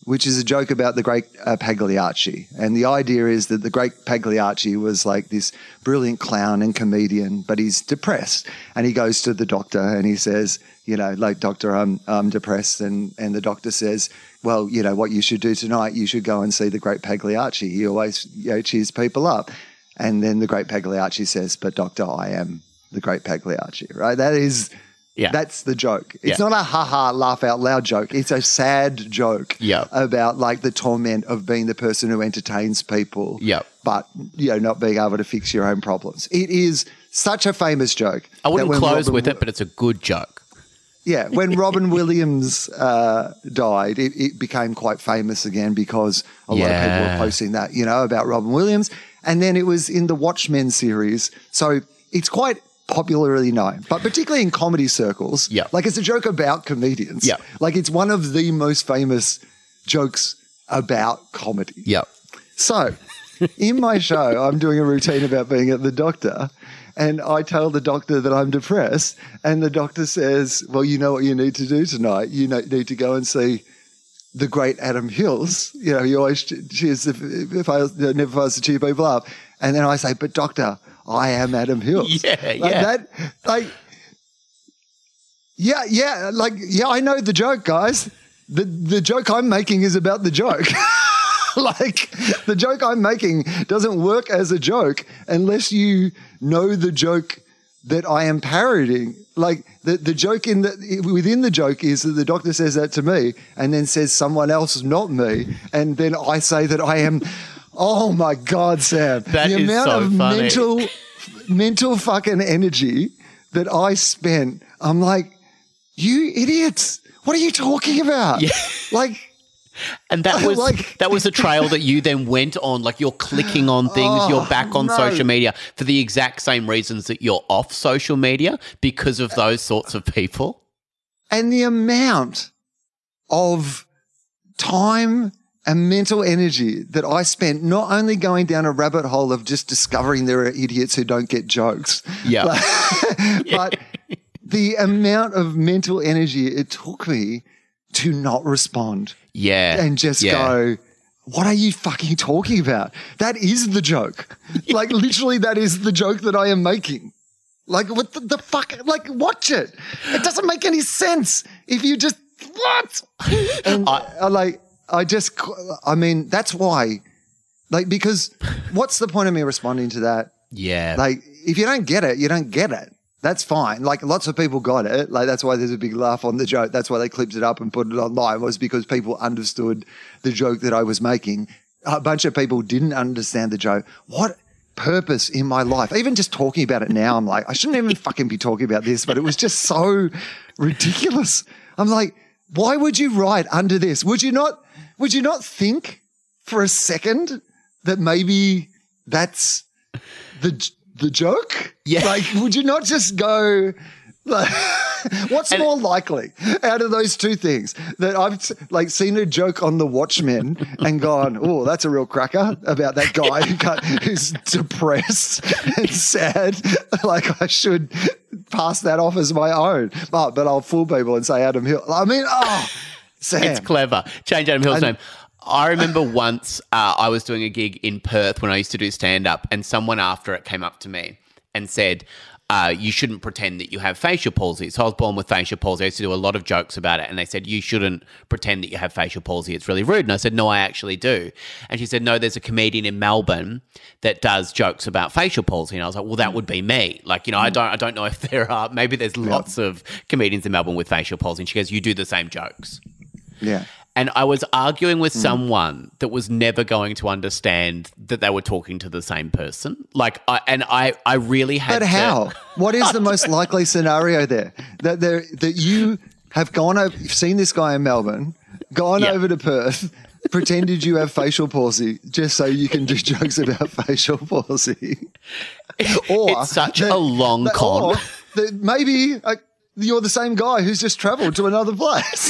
which is a joke about the great uh, Pagliacci. And the idea is that the great Pagliacci was like this brilliant clown and comedian, but he's depressed. And he goes to the doctor and he says, you know, like, doctor, I'm, I'm depressed. And, and the doctor says, well, you know, what you should do tonight, you should go and see the great Pagliacci. He always, you know, cheers people up. And then the great Pagliacci says, but doctor, I am the great Pagliacci, right? That is, yeah. That's the joke. It's yeah. not a ha-ha, laugh out loud joke. It's a sad joke yep. about like the torment of being the person who entertains people, yep. but, you know, not being able to fix your own problems. It is such a famous joke. I wouldn't close Robin, with it, but it's a good joke. Yeah, when Robin Williams uh, died, it, it became quite famous again because a yeah. lot of people were posting that, you know, about Robin Williams. And then it was in the Watchmen series. So it's quite popularly known, but particularly in comedy circles. Yeah. Like, it's a joke about comedians. Yeah. Like, it's one of the most famous jokes about comedy. Yeah. So in my show, I'm doing a routine about being at the doctor. And I tell the doctor that I'm depressed, and the doctor says, well, you know what you need to do tonight? You need to go and see the great Adam Hills. You know, he always cheers, if, if I never fails to cheer people up. And then I say, but doctor, I am Adam Hills. Yeah, like yeah. That, like, yeah, yeah, like, yeah, I know the joke, guys. The, the joke I'm making is about the joke. Like, the joke I'm making doesn't work as a joke unless you know the joke that I am parodying. Like, the, the joke in the within the joke is that the doctor says that to me and then says someone else, not me, and then I say that I am. Oh my God, Sam! That the is amount so of funny. mental, mental fucking energy that I spent. I'm like, you idiots! What are you talking about? Yeah. Like. And that was like, that was a trail that you then went on. Like, you're clicking on things, oh, you're back on no. social media for the exact same reasons that you're off social media, because of those sorts of people. And the amount of time and mental energy that I spent not only going down a rabbit hole of just discovering there are idiots who don't get jokes, yeah, but, but the amount of mental energy it took me to not respond. Yeah. And just yeah. go, what are you fucking talking about? That is the joke. Like, literally, that is the joke that I am making. Like, what the, the fuck? Like, watch it. It doesn't make any sense if you just, what? And I, I like, I just, I mean, that's why, like, because what's the point of me responding to that? Yeah. Like, if you don't get it, you don't get it. That's fine. Like, lots of people got it. Like, that's why there's a big laugh on the joke. That's why they clipped it up and put it online, was because people understood the joke that I was making. A bunch of people didn't understand the joke. What purpose in my life? Even just talking about it now, I'm like, I shouldn't even fucking be talking about this, but it was just so ridiculous. I'm like, why would you write under this? Would you not, would you not think for a second that maybe that's the the joke? Yeah. Like, would you not just go, like, what's and more likely out of those two things? That I've like seen a joke on the Watchmen and gone, oh, that's a real cracker about that guy who got, who's depressed and sad. Like, I should pass that off as my own. But, but I'll fool people and say Adam Hill. I mean, oh, Sam. It's clever. Change Adam Hill's and, name. I remember once uh, I was doing a gig in Perth when I used to do stand-up, and someone after it came up to me and said, uh, you shouldn't pretend that you have facial palsy. So I was born with facial palsy. I used to do a lot of jokes about it, and they said, you shouldn't pretend that you have facial palsy. It's really rude. And I said, no, I actually do. And she said, no, there's a comedian in Melbourne that does jokes about facial palsy. And I was like, well, that would be me. Like, you know, I don't I don't know if there are, maybe there's lots of comedians in Melbourne with facial palsy. And she goes, you do the same jokes. Yeah. And I was arguing with mm. someone that was never going to understand that they were talking to the same person. Like, I, and I, I really had But to... how? What is the most likely scenario there? That there that you have gone over, you've seen this guy in Melbourne, gone yeah. over to Perth, pretended you have facial palsy just so you can do jokes about facial palsy. Or it's such that, a long that, con. Or that maybe uh, you're the same guy who's just travelled to another place.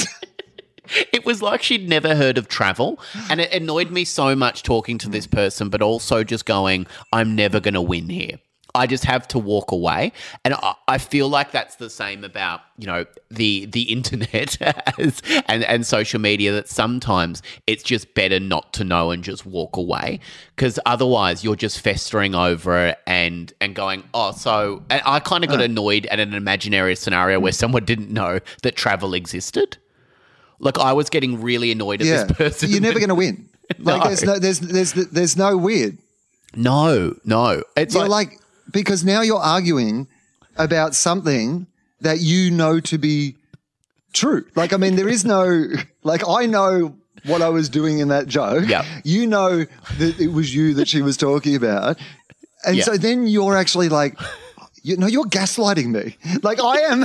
It was like she'd never heard of travel, and it annoyed me so much talking to this person, but also just going, I'm never going to win here. I just have to walk away. And I, I feel like that's the same about, you know, the the internet as, and, and social media, that sometimes it's just better not to know and just walk away, because otherwise you're just festering over it and, and going, oh, so and I kind of got annoyed at an imaginary scenario where someone didn't know that travel existed. Like, I was getting really annoyed at Yeah. this person. You're never going to win. Like, No. there's no, there's, there's, there's no weird. No, no. It's You're like, like, because now you're arguing about something that you know to be true. Like, I mean, there is no, like, I know what I was doing in that joke. Yep. You know that it was you that she was talking about. And Yeah. so then you're actually like, you know, you're gaslighting me. Like, I am.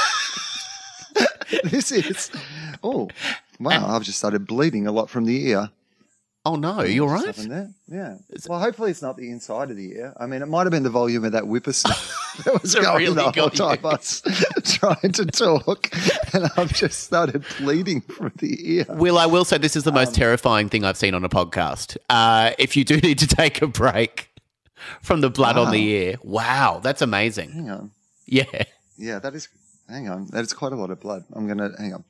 This is, oh, wow, I've just started bleeding a lot from the ear. oh no, you're What's right. happened there? Yeah. Well, hopefully it's not the inside of the ear. I mean, it might have been the volume of that whippersnapper that was It going really the whole got time you. I was trying to talk, and I've just started bleeding from the ear. Will, I will say this is the most terrifying thing I've seen on a podcast. Uh, if you do need to take a break from the blood on the ear, wow, that's amazing. Hang on. Yeah. Yeah, that is. Hang on. That is quite a lot of blood. I'm going to. Hang on.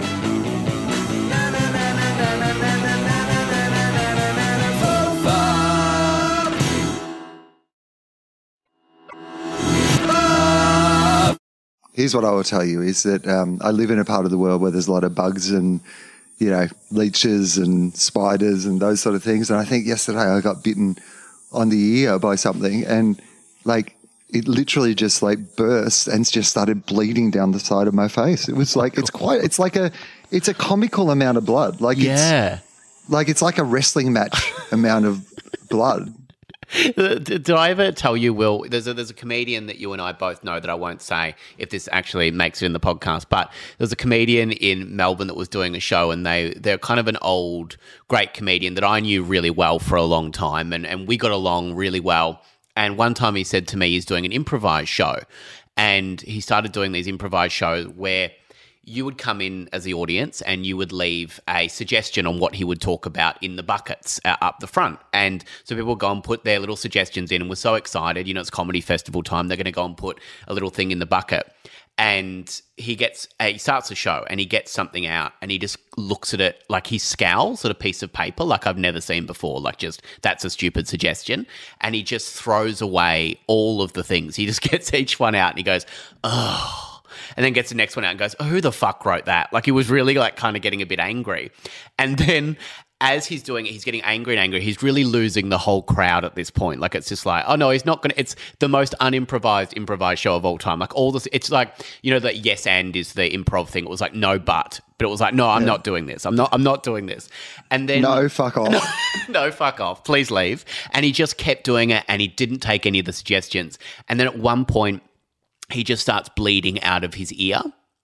Here's what I will tell you is that um, I live in a part of the world where there's a lot of bugs and, you know, leeches and spiders and those sort of things. And I think yesterday I got bitten on the ear by something, and like it literally just like burst and just started bleeding down the side of my face. It was like, it's quite, it's like a, it's a comical amount of blood. Like Yeah. it's like, it's like a wrestling match amount of blood. Did, did I ever tell you, Will, there's a, there's a comedian that you and I both know that I won't say if this actually makes it in the podcast, but there's a comedian in Melbourne that was doing a show, and they, they're kind of an old, great comedian that I knew really well for a long time, and, and we got along really well. And one time he said to me he's doing an improvised show, and he started doing these improvised shows where you would come in as the audience and you would leave a suggestion on what he would talk about in the buckets uh, up the front. And so people would go and put their little suggestions in, and we're so excited. You know, it's comedy festival time. They're going to go and put a little thing in the bucket. And he gets, uh, he starts the show and he gets something out, and he just looks at it like he scowls at a piece of paper like I've never seen before. Like, just, that's a stupid suggestion. And he just throws away all of the things. He just gets each one out and he goes, oh. And then gets the next one out and goes, oh, who the fuck wrote that? Like, he was really like kind of getting a bit angry. And then as he's doing it, he's getting angry and angry. He's really losing the whole crowd at this point. Like, it's just like, oh no, he's not going to, it's the most unimprovised improvised show of all time. Like, all this, it's like, you know, that yes and is the improv thing. It was like, no, but, but it was like, no, I'm yeah. not doing this. I'm not, I'm not doing this. And then. No, fuck off. No, no, fuck off. Please leave. And he just kept doing it, and he didn't take any of the suggestions. And then at one point, he just starts bleeding out of his ear,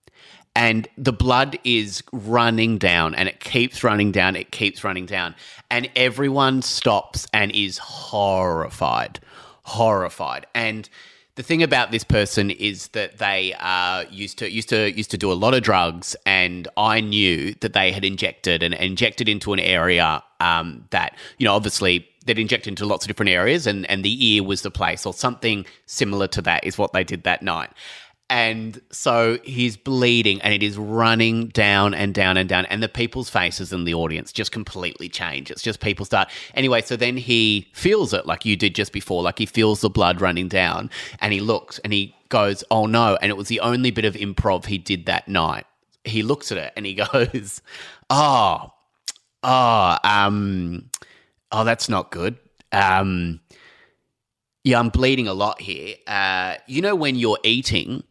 and the blood is running down, and it keeps running down. It keeps running down. And everyone stops and is horrified, horrified. And the thing about this person is that they uh, used to used to used to do a lot of drugs, and I knew that they had injected and injected into an area um, that, you know, obviously they'd inject into lots of different areas, and, and the ear was the place, or something similar to that is what they did that night. And so he's bleeding, and it is running down and down and down, and the people's faces in the audience just completely change. It's just people start... Anyway, so then he feels it like you did just before, like he feels the blood running down, and he looks and he goes, oh no, and it was the only bit of improv he did that night. He looks at it and he goes, oh, oh, um... oh, that's not good. Um, yeah, I'm bleeding a lot here. Uh, you know, when you're eating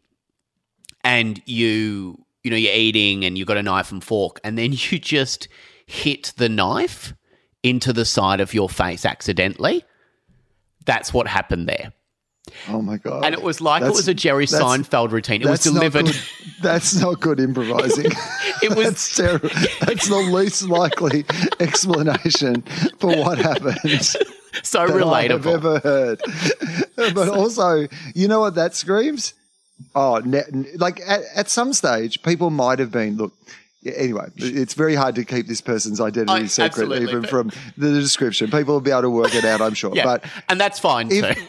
and you, you know, you're eating and you've got a knife and fork, and then you just hit the knife into the side of your face accidentally? That's what happened there. Oh my God. And it was like that's, it was a Jerry Seinfeld routine. It was delivered. Not good, that's not good improvising. It was that's terrible. That's the least likely explanation for what happened. So that relatable. I have ever heard. But also, you know what that screams? Oh, ne- like at, at some stage, people might have been, look, yeah, anyway, it's very hard to keep this person's identity I, secret, even from the description. People will be able to work it out, I'm sure. Yeah, but and that's fine if, too.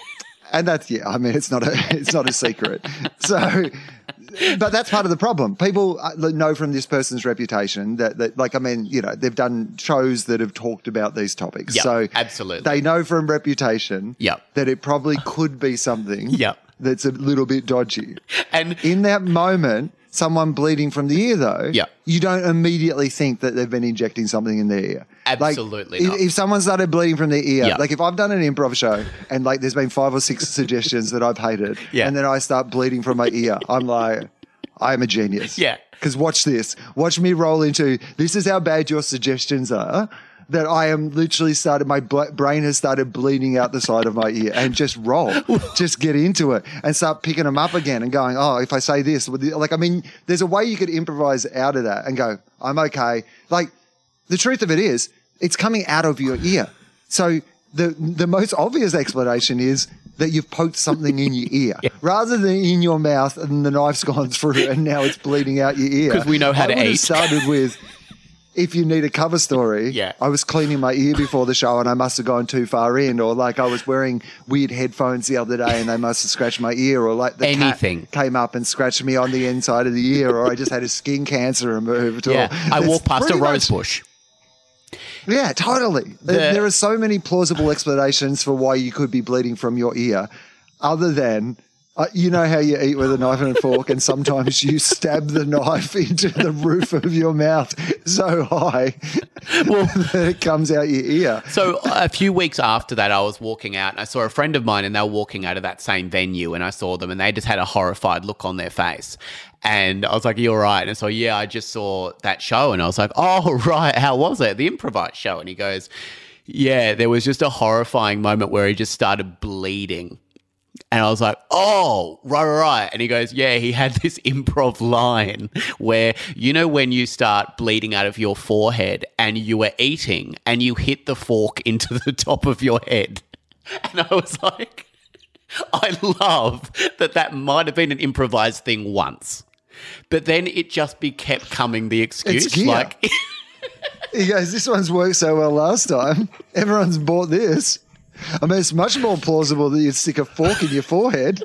And that's, yeah, I mean, it's not a, it's not a secret. So, but that's part of the problem. People know from this person's reputation that, that, like, I mean, you know, they've done shows that have talked about these topics. Yep, so absolutely. They know from reputation yep. that it probably could be something yep. that's a little bit dodgy. And in that moment, someone bleeding from the ear, though, yep. you don't immediately think that they've been injecting something in their ear. Absolutely like, not. If, if someone started bleeding from their ear, yep. like if I've done an improv show and like there's been five or six suggestions that I've hated, yeah. and then I start bleeding from my ear, I'm like, I am a genius. Yeah. Because watch this. Watch me roll into, this is how bad your suggestions are, that I am literally started, my b- brain has started bleeding out the side of my ear, and just roll, just get into it and start picking them up again and going, oh, if I say this, like, I mean, there's a way you could improvise out of that and go, I'm okay. Like, the truth of it is, it's coming out of your ear. So the the most obvious explanation is that you've poked something in your ear yeah. rather than in your mouth and the knife's gone through and now it's bleeding out your ear. Because we know how I to would eat. have started with, if you need a cover story, yeah. I was cleaning my ear before the show and I must have gone too far in, or like I was wearing weird headphones the other day and they must have scratched my ear, or like the Anything. cat came up and scratched me on the inside of the ear, or I just had a skin cancer removed. Yeah, or, I walked past a rose much, bush. Yeah, totally. The, there are so many plausible explanations for why you could be bleeding from your ear, other than, uh, you know how you eat with a knife and a fork and sometimes you stab the knife into the roof of your mouth so high well, that it comes out your ear. So a few weeks after that, I was walking out and I saw a friend of mine and they were walking out of that same venue, and I saw them and they just had a horrified look on their face. And I was like, you're right. And so, yeah, I just saw that show and I was like, oh, right. How was it? The improvised show. And he goes, yeah, there was just a horrifying moment where he just started bleeding. And I was like, oh, right, right, right. And he goes, yeah, he had this improv line where, you know, when you start bleeding out of your forehead and you were eating and you hit the fork into the top of your head. And I was like, I love that that might have been an improvised thing once. But then it just be kept coming the excuse. It's gear. Like he goes, this one's worked so well last time. Everyone's bought this. I mean, it's much more plausible that you'd stick a fork in your forehead.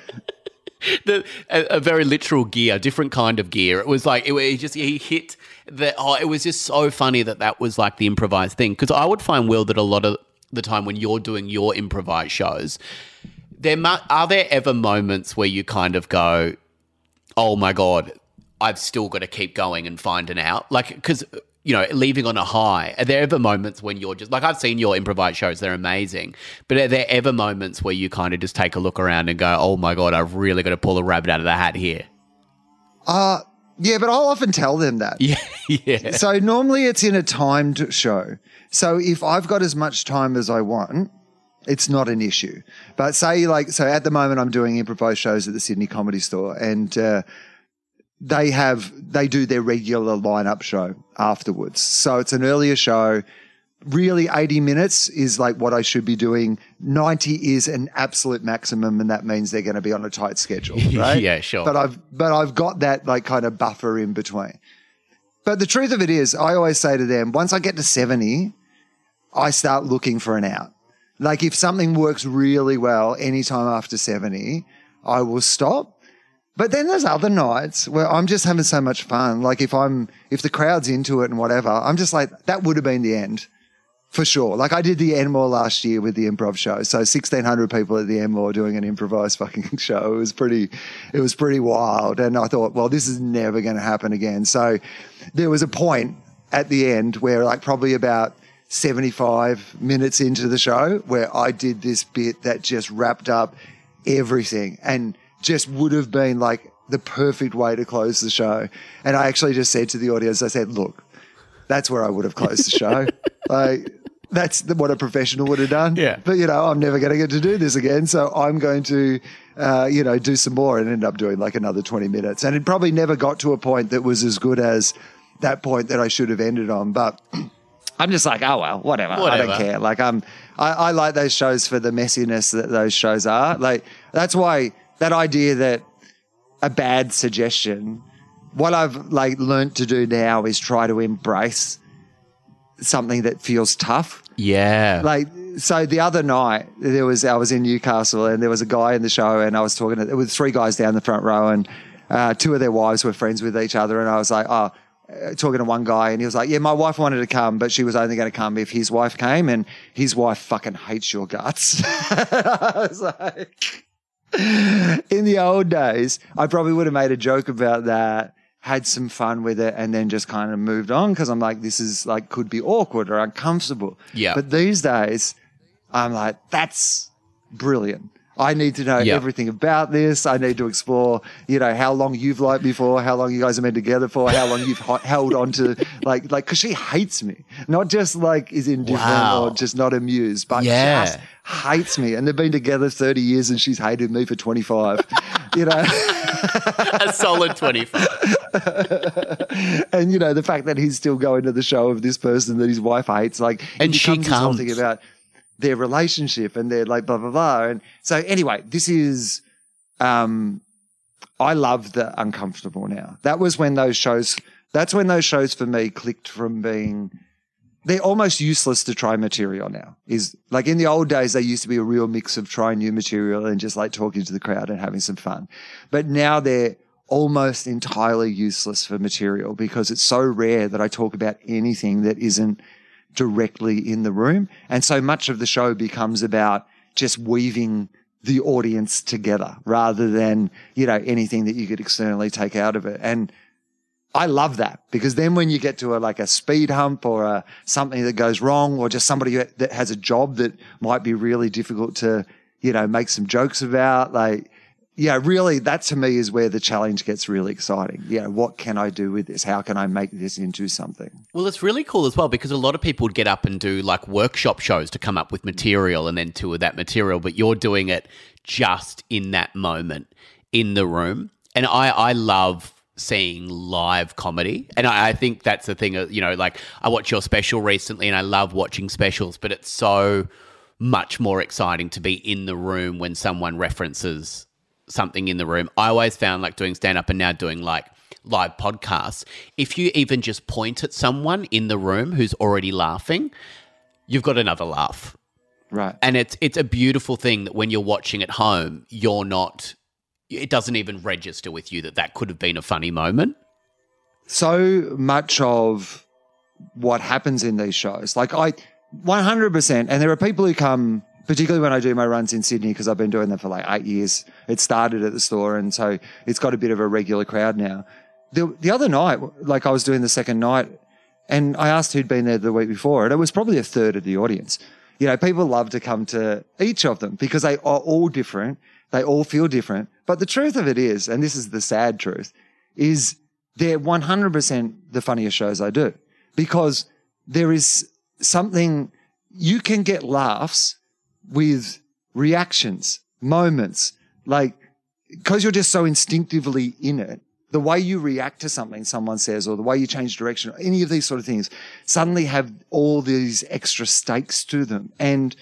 The, a, a very literal gear, different kind of gear. It was like, it, it just, he hit the, oh, it was just so funny that that was like the improvised thing. Because I would find, Will, that a lot of the time when you're doing your improvised shows, there mu- are there ever moments where you kind of go, oh my God, I've still got to keep going and finding out? Like, because, you know, leaving on a high, are there ever moments when you're just, like, I've seen your improvised shows, they're amazing, but are there ever moments where you kind of just take a look around and go, oh my God, I've really got to pull a rabbit out of the hat here? Uh, yeah, but I'll often tell them that. Yeah, yeah. So normally it's in a timed show. So if I've got as much time as I want, it's not an issue. But say like, so at the moment I'm doing improvised shows at the Sydney Comedy Store, and uh, they have, they do their regular lineup show afterwards. So it's an earlier show. Really eighty minutes is like what I should be doing. ninety is an absolute maximum, and that means they're going to be on a tight schedule, right? Yeah, sure. But I've, but I've got that like kind of buffer in between. But the truth of it is, I always say to them, once I get to seventy, I start looking for an out. Like if something works really well anytime after seventy, I will stop. But then there's other nights where I'm just having so much fun. Like if I'm, if the crowd's into it and whatever, I'm just like, that would have been the end for sure. Like I did the Enmore last year with the improv show. So sixteen hundred people at the Enmore doing an improvised fucking show. It was pretty, it was pretty wild. And I thought, well, this is never going to happen again. So there was a point at the end where like probably about seventy-five minutes into the show where I did this bit that just wrapped up everything and just would have been like the perfect way to close the show. And I actually just said to the audience, I said, look, that's where I would have closed the show. Like, that's the, what a professional would have done. Yeah. But, you know, I'm never going to get to do this again. So I'm going to, uh, you know, do some more and end up doing like another twenty minutes. And it probably never got to a point that was as good as that point that I should have ended on. But I'm just like, oh, well, whatever. whatever. I don't care. Like, I'm, I, I like those shows for the messiness that those shows are. Like, that's why that idea that a bad suggestion, what I've like learned to do now is try to embrace something that feels tough. Yeah. Like so the other night there was I was in Newcastle and there was a guy in the show and I was talking to, there were three guys down the front row and uh, two of their wives were friends with each other and I was like, oh, uh, talking to one guy and he was like, yeah, my wife wanted to come, but she was only going to come if his wife came and his wife fucking hates your guts. I was like, in the old days, I probably would have made a joke about that, had some fun with it and then just kind of moved on because I'm like, this is like could be awkward or uncomfortable. Yeah. But these days, I'm like, that's brilliant. I need to know yeah. everything about this. I need to explore, you know, how long you've liked me for, how long you guys have been together for, how long you've h- held on to, like, like, because she hates me. Not just like is indifferent wow. or just not amused, but yeah. just hates me. And they've been together thirty years and she's hated me for twenty-five, you know. A solid twenty-five. And, you know, the fact that he's still going to the show of this person that his wife hates, like, and it she becomes this whole comes. thing about their relationship and they're like blah, blah, blah. And so anyway, this is, um, I love the uncomfortable now. That was when those shows, that's when those shows for me clicked from being, they're almost useless to try material now. Is like in the old days, they used to be a real mix of trying new material and just like talking to the crowd and having some fun. But now they're almost entirely useless for material because it's so rare that I talk about anything that isn't directly in the room. And so much of the show becomes about just weaving the audience together rather than, you know, anything that you could externally take out of it. And I love that because then when you get to a, like a speed hump or a, something that goes wrong or just somebody that has a job that might be really difficult to, you know, make some jokes about, like, yeah, really, that to me is where the challenge gets really exciting. Yeah, what can I do with this? How can I make this into something? Well, it's really cool as well because a lot of people would get up and do like workshop shows to come up with material and then tour that material, but you're doing it just in that moment in the room. And I, I love seeing live comedy. And I, I think that's the thing, you know, like I watched your special recently and I love watching specials, but it's so much more exciting to be in the room when someone references something in the room. I always found like doing stand-up and now doing like live podcasts, if you even just point at someone in the room who's already laughing, you've got another laugh. Right. And it's it's a beautiful thing that when you're watching at home, you're not, it doesn't even register with you that that could have been a funny moment. So much of what happens in these shows, like I one hundred percent, and there are people who come, particularly when I do my runs in Sydney, because I've been doing them for like eight years. It started at the store, and so it's got a bit of a regular crowd now. The, the other night, like I was doing the second night, and I asked who'd been there the week before, and it was probably a third of the audience. You know, people love to come to each of them because they are all different. They all feel different. But the truth of it is, and this is the sad truth, is they're one hundred percent the funniest shows I do because there is something, you can get laughs with reactions, moments, like, because you're just so instinctively in it, the way you react to something someone says or the way you change direction, or any of these sort of things suddenly have all these extra stakes to them. And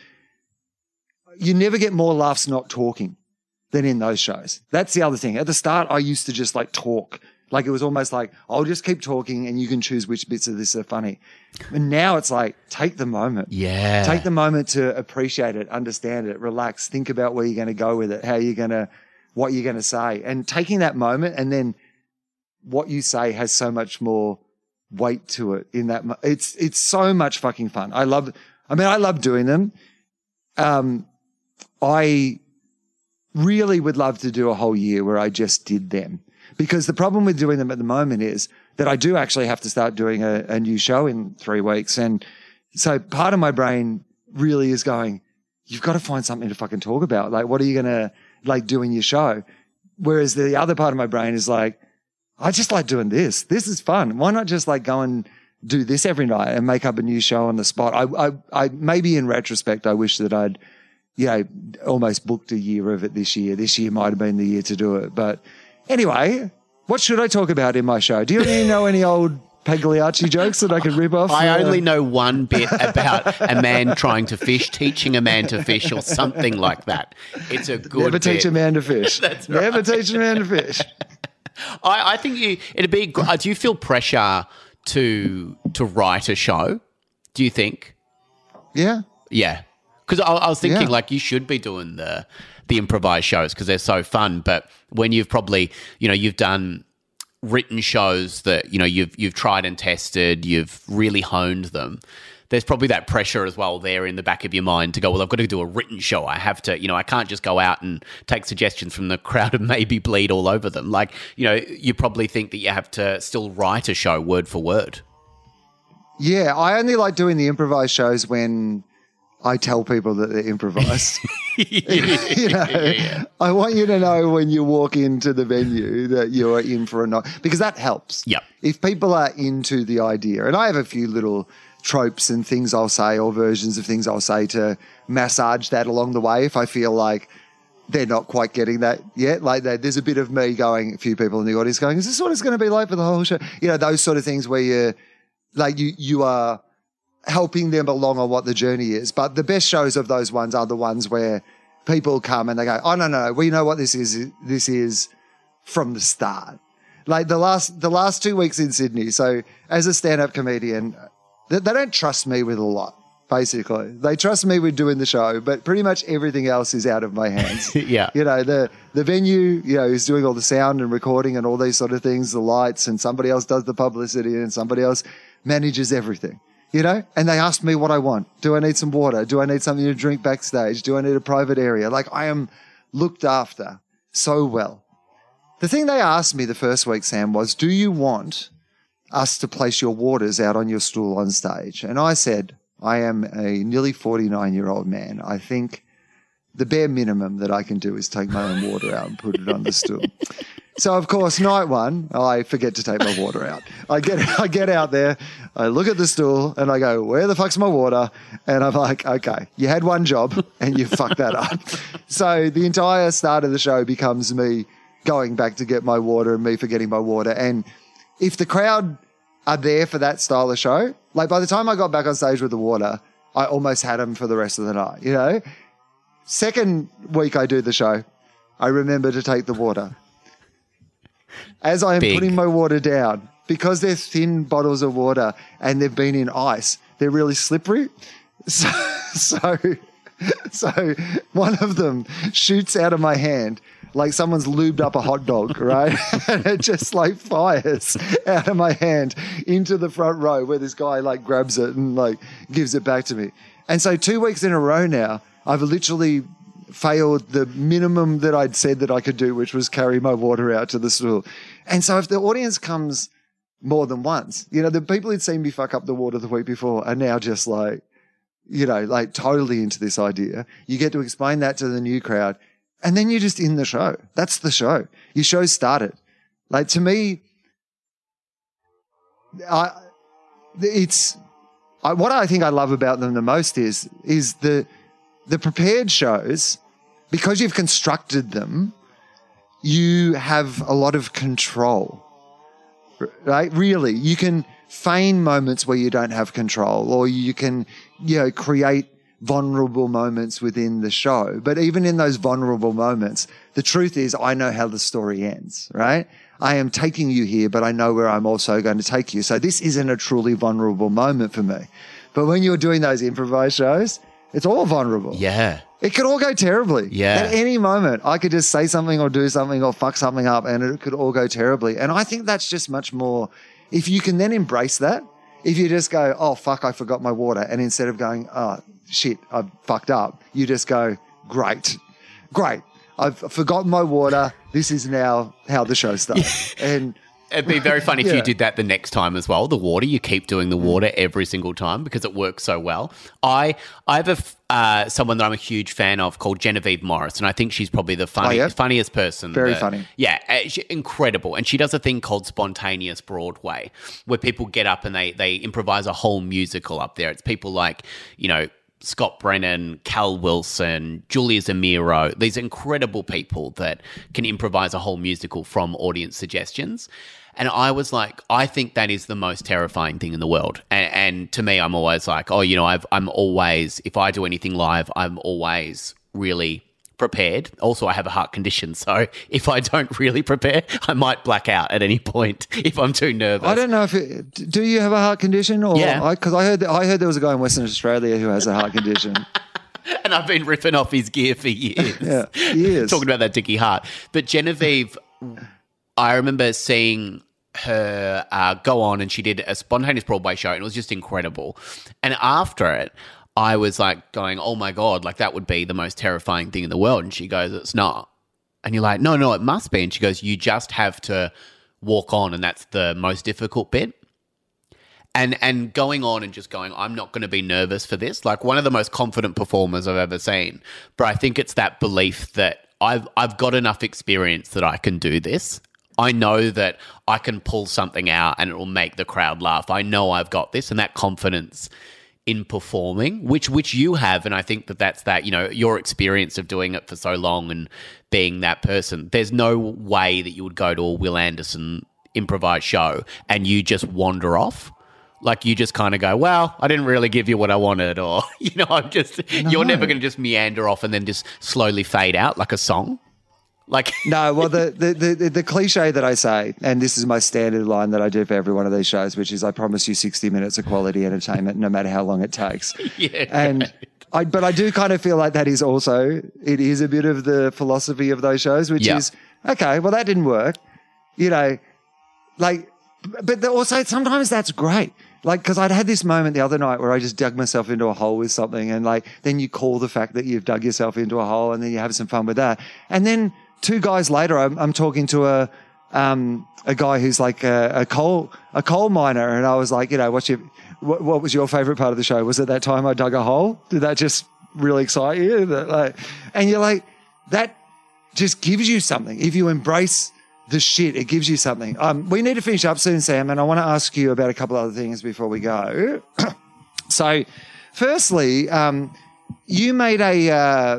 you never get more laughs not talking than in those shows. That's the other thing. At the start, I used to just like talk. Like it was almost like, I'll just keep talking and you can choose which bits of this are funny. And now it's like, take the moment. Yeah. Take the moment to appreciate it, understand it, relax, think about where you're going to go with it, how you're going to, what you're going to say. And taking that moment and then what you say has so much more weight to it in that. Mo- it's, it's so much fucking fun. I love, I mean, I love doing them. Um, I really would love to do a whole year where I just did them. Because the problem with doing them at the moment is that I do actually have to start doing a, a new show in three weeks. And so part of my brain really is going, you've got to find something to fucking talk about. Like, what are you going to like do in your show? Whereas the other part of my brain is like, I just like doing this. This is fun. Why not just like go and do this every night and make up a new show on the spot? I, I, I maybe in retrospect, I wish that I'd, you know, almost booked a year of it this year. This year might have been the year to do it, but anyway, what should I talk about in my show? Do you know any old Pagliacci jokes that I could rip off? I uh, only know one bit about a man trying to fish, teaching a man to fish or something like that. It's a good Never bit. teach a man to fish. That's right. Never teach a man to fish. I, I think you, it'd be. Do you feel pressure to to write a show? Do you think? Yeah. Yeah. Because I, I was thinking, Yeah. like, you should be doing the the improvised shows because they're so fun. But when you've probably, you know, you've done written shows that, you know, you've you've tried and tested, you've really honed them. There's probably that pressure as well there in the back of your mind to go, well, I've got to do a written show. I have to, you know, I can't just go out and take suggestions from the crowd and maybe bleed all over them. Like, you know, you probably think that you have to still write a show word for word. Yeah, I only like doing the improvised shows when I tell people that they're improvised. you know, yeah, yeah. I want you to know when you walk into the venue that you're in for a night, because that helps. Yep. If people are into the idea, and I have a few little tropes and things I'll say or versions of things I'll say to massage that along the way if I feel like they're not quite getting that yet. Like that, there's a bit of me going, a few people in the audience going, is this what it's going to be like for the whole show? You know, those sort of things where you're like, you, you are helping them along on what the journey is. But the best shows of those ones are the ones where people come and they go, oh, no, no, we know what this is. This is from the start. Like the last, the last two weeks in Sydney. So as a stand-up comedian, they, they don't trust me with a lot, basically. They trust me with doing the show, but pretty much everything else is out of my hands. Yeah. You know, the, the venue, you know, is doing all the sound and recording and all these sort of things, the lights, and somebody else does the publicity and somebody else manages everything. You know, and they ask me what I want. Do I need some water? Do I need something to drink backstage? Do I need a private area? Like, I am looked after so well. The thing they asked me the first week, Sam, was, do you want us to place your waters out on your stool on stage? And I said, I am a nearly forty-nine-year-old man. I think the bare minimum that I can do is take my own water out and put it on the stool. So, of course, night one, I forget to take my water out. I get I get out there, I look at the stool, and I go, where the fuck's my water? And I'm like, okay, you had one job, and you fucked that up. So the entire start of the show becomes me going back to get my water and me forgetting my water. And if the crowd are there for that style of show, like by the time I got back on stage with the water, I almost had them for the rest of the night, you know? Second week I do the show, I remember to take the water. As I am Big. putting my water down, because they're thin bottles of water and they've been in ice, they're really slippery. So, so, so one of them shoots out of my hand like someone's lubed up a hot dog, right? And it just like fires out of my hand into the front row where this guy like grabs it and like gives it back to me. And so two weeks in a row now, I've literally failed the minimum that I'd said that I could do, which was carry my water out to the stool. And so if the audience comes more than once, you know, the people who'd seen me fuck up the water the week before are now just like, you know, like totally into this idea. You get to explain that to the new crowd, and then you're just in the show. That's the show. Your show started. Like, to me, I, it's, I, what I think I love about them the most is, is the, the prepared shows, because you've constructed them, you have a lot of control, right? Really, you can feign moments where you don't have control, or you can, you know, create vulnerable moments within the show. But even in those vulnerable moments, the truth is I know how the story ends, right? I am taking you here, but I know where I'm also going to take you. So this isn't a truly vulnerable moment for me. But when you're doing those improvised shows, it's all vulnerable. Yeah. It could all go terribly. Yeah. At any moment, I could just say something or do something or fuck something up, and it could all go terribly. And I think that's just much more, if you can then embrace that, if you just go, oh, fuck, I forgot my water. And instead of going, oh, shit, I've fucked up, you just go, great, great. I've forgotten my water. This is now how the show starts. And it'd be very funny if Yeah. you did that the next time as well. The water, you keep doing the water every single time because it works so well. I I have a f- uh, someone that I'm a huge fan of called Genevieve Morris, and I think she's probably the funny, Oh, yeah? funniest person. Very that- funny. Yeah, uh, she, incredible. And she does a thing called Spontaneous Broadway, where people get up and they they improvise a whole musical up there. It's people like, you know, Scott Brennan, Cal Wilson, Julia Zamiro, these incredible people that can improvise a whole musical from audience suggestions. And I was like, I think that is the most terrifying thing in the world. And, and to me, I'm always like, oh, you know, I've, I'm always, if I do anything live, I'm always really prepared. Also, I have a heart condition. So if I don't really prepare, I might black out at any point if I'm too nervous. I don't know if it, do you have a heart condition? Or Yeah. Because I, I heard that, I heard there was a guy in Western Australia who has a heart condition. And I've been ripping off his gear for years. Yeah, years. Talking about that Dickie Hart. But Genevieve, I remember seeing her uh, go on, and she did a spontaneous Broadway show, and it was just incredible. And after it, I was like going, oh my God, like that would be the most terrifying thing in the world. And she goes, it's not. And you're like, no, no, it must be. And she goes, you just have to walk on, and that's the most difficult bit. And and going on and just going, I'm not going to be nervous for this. Like one of the most confident performers I've ever seen. But I think it's that belief that I've I've got enough experience that I can do this. I know that I can pull something out and it will make the crowd laugh. I know I've got this, and that confidence in performing, which which you have, and I think that that's that, you know, your experience of doing it for so long and being that person. There's no way that you would go to a Will Anderson improvised show and you just wander off. Like you just kind of go, well, I didn't really give you what I wanted, or, you know, I'm just, no. You're never going to just meander off and then just slowly fade out like a song. Like no, well, the, the, the, the cliche that I say, and this is my standard line that I do for every one of these shows, which is I promise you sixty minutes of quality entertainment, no matter how long it takes. Yeah. And I, but I do kind of feel like that is also, it is a bit of the philosophy of those shows, which yeah. is, okay, well, that didn't work. You know, like, but also sometimes that's great. Like, because I'd had this moment the other night where I just dug myself into a hole with something, and like, then you call the fact that you've dug yourself into a hole, and then you have some fun with that. And then two guys later, I'm, I'm talking to a um, a guy who's like a, a coal a coal miner, and I was like, you know, what's your what, what was your favorite part of the show? Was it that time I dug a hole? Did that just really excite you? That, like, and you're like, that just gives you something if you embrace the shit. It gives you something. Um, we need to finish up soon, Sam, and I want to ask you about a couple other things before we go. So, firstly, um, you made a, uh,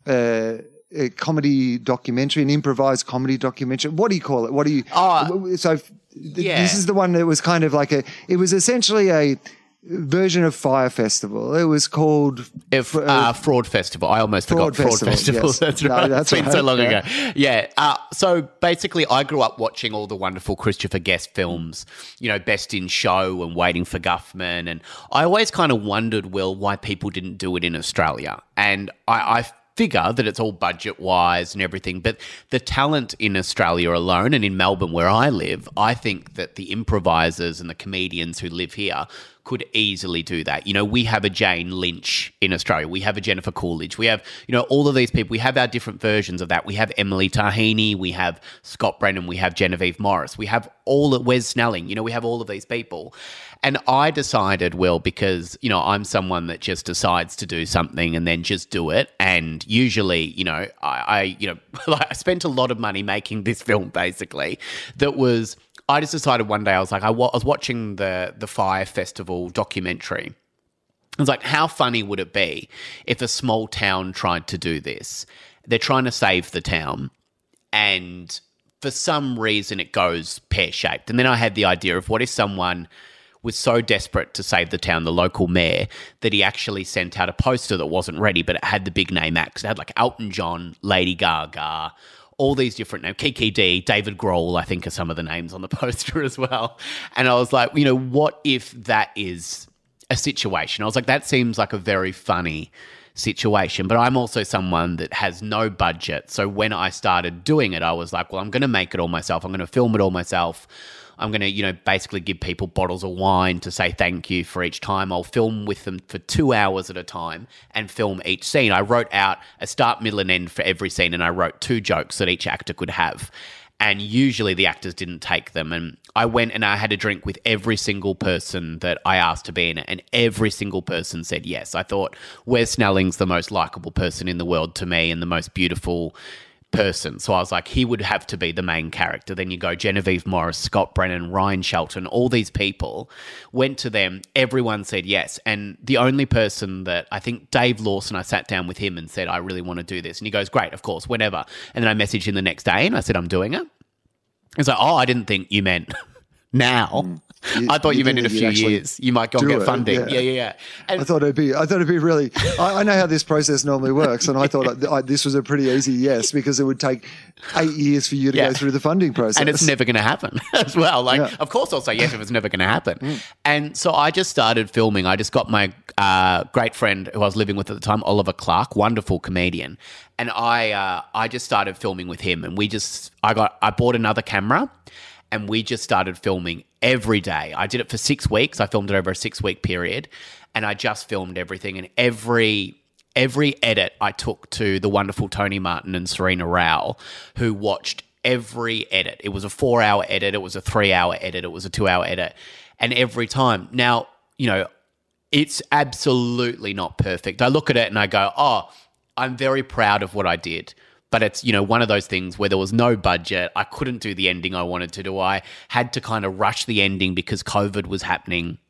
uh, a comedy documentary, an improvised comedy documentary. What do you call it? What do you? Oh, so, th- yeah. This is the one that was kind of like a. It was essentially a version of Fire Festival. It was called if, uh, uh, Fraud Festival. I almost Fraud forgot Festival, Fraud Festival. Yes. That's No, right. that's it's been right. so long Yeah. ago. Yeah. Uh, so basically, I grew up watching all the wonderful Christopher Guest films. You know, Best in Show and Waiting for Guffman, and I always kind of wondered, Will, why people didn't do it in Australia. And I, I figure that it's all budget wise and everything, but the talent in Australia alone, and in Melbourne where I live, I think that the improvisers and the comedians who live here could easily do that. You know, we have a Jane Lynch in Australia. We have a Jennifer Coolidge. We have, you know, all of these people. We have our different versions of that. We have Emily Tahini. We have Scott Brennan. We have Genevieve Morris. We have all of Wes Snelling. You know, we have all of these people. And I decided, well, because, you know, I'm someone that just decides to do something and then just do it. And usually, you know, I, I you know, I spent a lot of money making this film, basically, that was, I just decided one day, I was like, I, wa- I was watching the, the Fire Festival documentary. I was like, how funny would it be if a small town tried to do this? They're trying to save the town, and for some reason it goes pear-shaped. And then I had the idea of what if someone was so desperate to save the town, the local mayor, that he actually sent out a poster that wasn't ready, but it had the big name acts. It had like Elton John, Lady Gaga, all these different names, Kiki D, David Grohl, I think are some of the names on the poster as well. And I was like, you know, what if that is a situation? I was like, that seems like a very funny situation, but I'm also someone that has no budget. So when I started doing it, I was like, well, I'm going to make it all myself. I'm going to film it all myself. I'm going to, you know, basically give people bottles of wine to say thank you for each time. I'll film with them for two hours at a time and film each scene. I wrote out a start, middle, and end for every scene, and I wrote two jokes that each actor could have. And usually the actors didn't take them. And I went and I had a drink with every single person that I asked to be in it, and every single person said yes. I thought Wes Snelling's the most likable person in the world to me and the most beautiful person. So I was like, he would have to be the main character. Then you go Genevieve Morris, Scott Brennan, Ryan Shelton, all these people, went to them. Everyone said yes. And the only person that I think Dave Lawson, I sat down with him and said, I really want to do this. And he goes, great, of course, whenever. And then I messaged him the next day and I said, I'm doing it. He's like, oh, I didn't think you meant now. You, I thought you, you meant in a few years. You might go and get it, funding. Yeah, yeah, yeah. yeah. And I thought it'd be. I thought it'd be really. I, I know how this process normally works, and I thought I, I, this was a pretty easy yes because it would take eight years for you to Yeah. go through the funding process, and it's never going to happen as well. Like, Yeah. of course, I'll say yes if it's never going to happen. Mm. And so I just started filming. I just got my uh, great friend who I was living with at the time, Oliver Clark, wonderful comedian, and I uh, I just started filming with him. And we just I got I bought another camera. And we just started filming every day. I did it for six weeks. I filmed it over a six-week period, and I just filmed everything. And every every edit I took to the wonderful Tony Martin and Serena Rao, who watched every edit. It was a four-hour edit. It was a three-hour edit. It was a two-hour edit. And every time. Now, you know, it's absolutely not perfect. I look at it and I go, oh, I'm very proud of what I did. But it's, you know, one of those things where there was no budget. I couldn't do the ending I wanted to do. I had to kind of rush the ending because COVID was happening.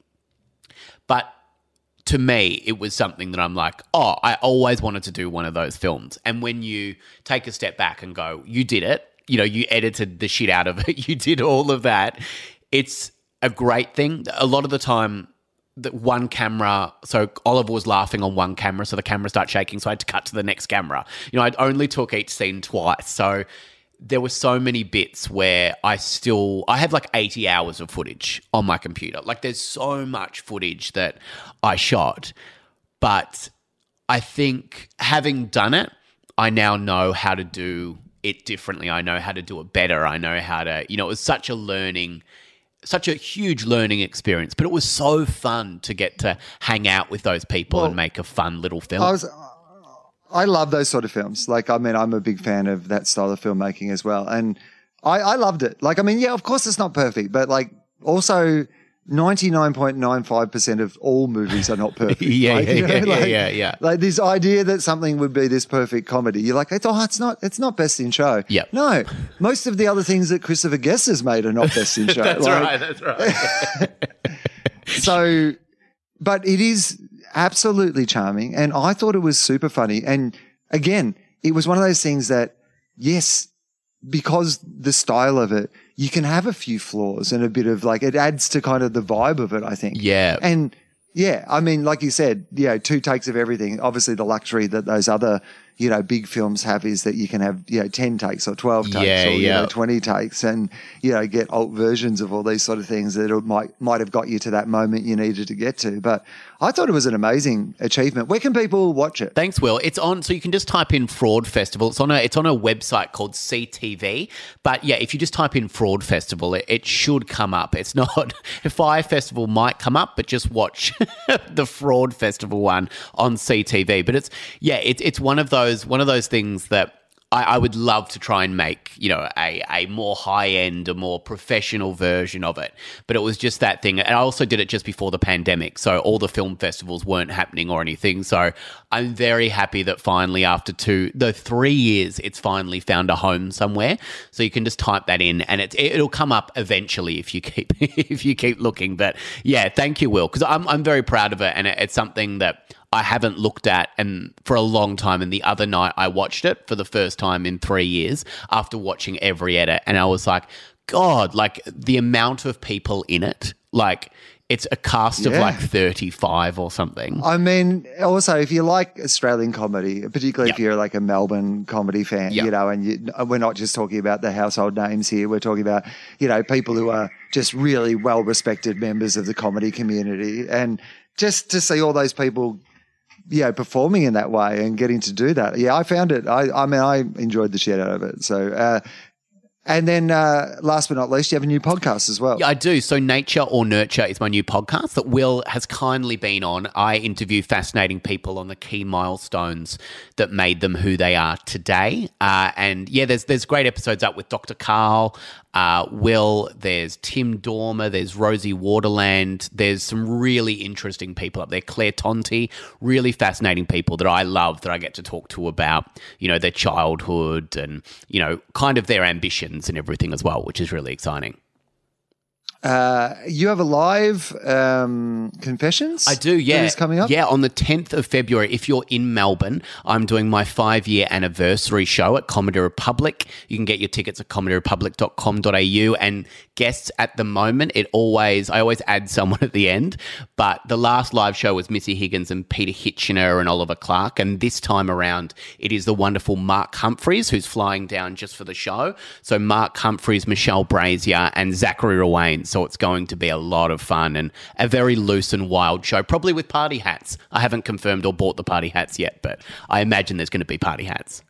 But to me, it was something that I'm like, oh, I always wanted to do one of those films. And when you take a step back and go, you did it, you know, you edited the shit out of it, you did all of that, it's a great thing. A lot of the time, that one camera, so Oliver was laughing on one camera, so the camera started shaking, so I had to cut to the next camera. You know, I only took each scene twice, so there were so many bits where I still, I have like eighty hours of footage on my computer. Like there's so much footage that I shot, but I think having done it, I now know how to do it differently. I know how to do it better. I know how to, you know, it was such a learning such a huge learning experience, but it was so fun to get to hang out with those people well, and make a fun little film. I was, I love those sort of films. Like, I mean, I'm a big fan of that style of filmmaking as well. And I, I loved it. Like, I mean, yeah, of course it's not perfect, but like also ninety-nine point nine five percent of all movies are not perfect. yeah, like, yeah, you know, yeah, like, yeah, yeah. Like this idea that something would be this perfect comedy. You're like, oh, it's not, it's not best in show. Yeah. No, most of the other things that Christopher Guest has made are not best in show. that's like, right, that's right. So, but it is absolutely charming. And I thought it was super funny. And again, it was one of those things that, yes, because the style of it, you can have a few flaws and a bit of like, it adds to kind of the vibe of it, I think. Yeah. And yeah, I mean, like you said, you know, two takes of everything. Obviously the luxury that those other, you know, big films have is that you can have, you know, ten takes or twelve takes yeah, or, you yeah. know, twenty takes and, you know, get alt versions of all these sort of things that it might, might have got you to that moment you needed to get to. But I thought it was an amazing achievement. Where can people watch it? Thanks, Will. It's on, so you can just type in Fraud Festival. It's on a, it's on a website called C T V. But yeah, if you just type in Fraud Festival, it, it should come up. It's not, Fire Festival might come up, but just watch the Fraud Festival one on C T V. But it's, yeah, it's it's one of those, one of those things that I, I would love to try and make, you know, a, a more high-end, a more professional version of it. But it was just that thing. And I also did it just before the pandemic, so all the film festivals weren't happening or anything. So I'm very happy that finally after two, the three years, it's finally found a home somewhere. So you can just type that in and it, it'll come up eventually if you keep if you keep looking. But yeah, thank you, Will, because I'm, I'm very proud of it. And it, it's something that I haven't looked at and for a long time. And the other night I watched it for the first time in three years after watching every edit. And I was like, God, like the amount of people in it, like it's a cast of Yeah. like thirty-five or something. I mean, also, if you like Australian comedy, particularly if Yep. you're like a Melbourne comedy fan, Yep. you know, and you, we're not just talking about the household names here. We're talking about, you know, people who are just really well-respected members of the comedy community. And just to see all those people, you know, performing in that way and getting to do that. Yeah, I found it. I, I mean, I enjoyed the shit out of it. So, uh, and then uh, last but not least, you have a new podcast as well. Yeah, I do. So Nature or Nurture is my new podcast that Will has kindly been on. I interview fascinating people on the key milestones that made them who they are today. Uh, and yeah, there's there's great episodes up with Doctor Carl, uh, Will, there's Tim Dormer, there's Rosie Waterland. There's some really interesting people up there. Claire Tonti, really fascinating people that I love that I get to talk to about, you know, their childhood and, you know, kind of their ambitions and everything as well, which is really exciting. Uh, you have a live um, confessions? I do, yeah. That is coming up? Yeah, on the tenth of February, if you're in Melbourne, I'm doing my five-year anniversary show at Comedy Republic. You can get your tickets at comedy republic dot com dot a u, and guests at the moment, it always I always add someone at the end, but the last live show was Missy Higgins and Peter Hitchener and Oliver Clark, and this time around it is the wonderful Mark Humphries who's flying down just for the show. So Mark Humphries, Michelle Brazier and Zachary Rawain. So it's going to be a lot of fun and a very loose and wild show, probably with party hats. I haven't confirmed or bought the party hats yet, but I imagine there's going to be party hats.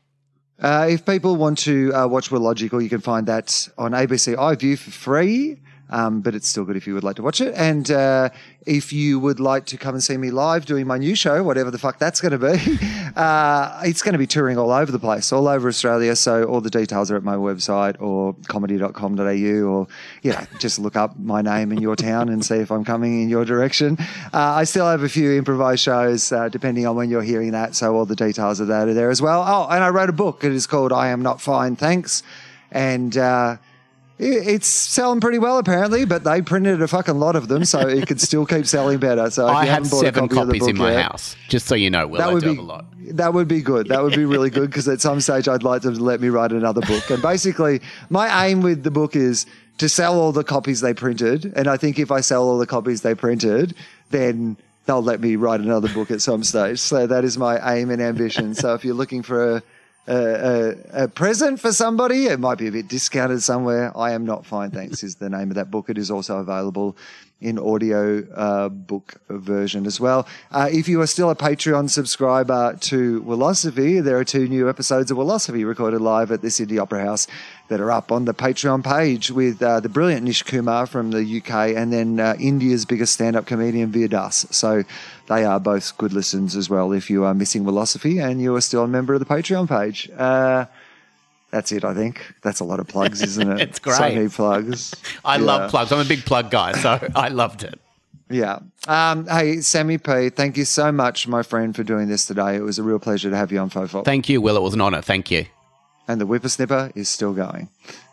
Uh, if people want to uh, watch We're Logical, you can find that on A B C iView for free, um, but it's still good if you would like to watch it. And uh, if you would like to come and see me live doing my new show, whatever the fuck that's going to be, uh, it's going to be touring all over the place, all over Australia. So all the details are at my website or comedy dot com dot a u, or, you know, just look up my name in your town and see if I'm coming in your direction. Uh, I still have a few improvised shows, uh, depending on when you're hearing that. So all the details of that are there as well. Oh, and I wrote a book. It is called I Am Not Fine, Thanks. And, uh, it's selling pretty well, apparently, but they printed a fucking lot of them, so it could still keep selling better. So if I you have haven't bought seven a copy of the copies book in my yet, house, just so you know, Will. that I would do be have a lot. that would be good. That would be really good, because at some stage I'd like them to let me write another book. And basically, my aim with the book is to sell all the copies they printed. And I think if I sell all the copies they printed, then they'll let me write another book at some stage. So that is my aim and ambition. So if you're looking for a A, a, a present for somebody, it might be a bit discounted somewhere. I Am Not Fine, Thanks is the name of that book. It is also available in audio uh, book version as well. Uh, if you are still a Patreon subscriber to Willosophy, there are two new episodes of Willosophy recorded live at the Sydney Opera House that are up on the Patreon page with uh, the brilliant Nish Kumar from the U K and then uh, India's biggest stand-up comedian, Veer Das. So they are both good listens as well if you are missing Willosophy and you are still a member of the Patreon page. Uh, that's it, I think. That's a lot of plugs, isn't it? It's great. So many plugs. I Yeah. love plugs. I'm a big plug guy, so I loved it. Yeah. Um, hey, Sammy P, thank you so much, my friend, for doing this today. It was a real pleasure to have you on Fofop. Thank you, Will. It was an honour. Thank you. And the Whippersnipper is still going.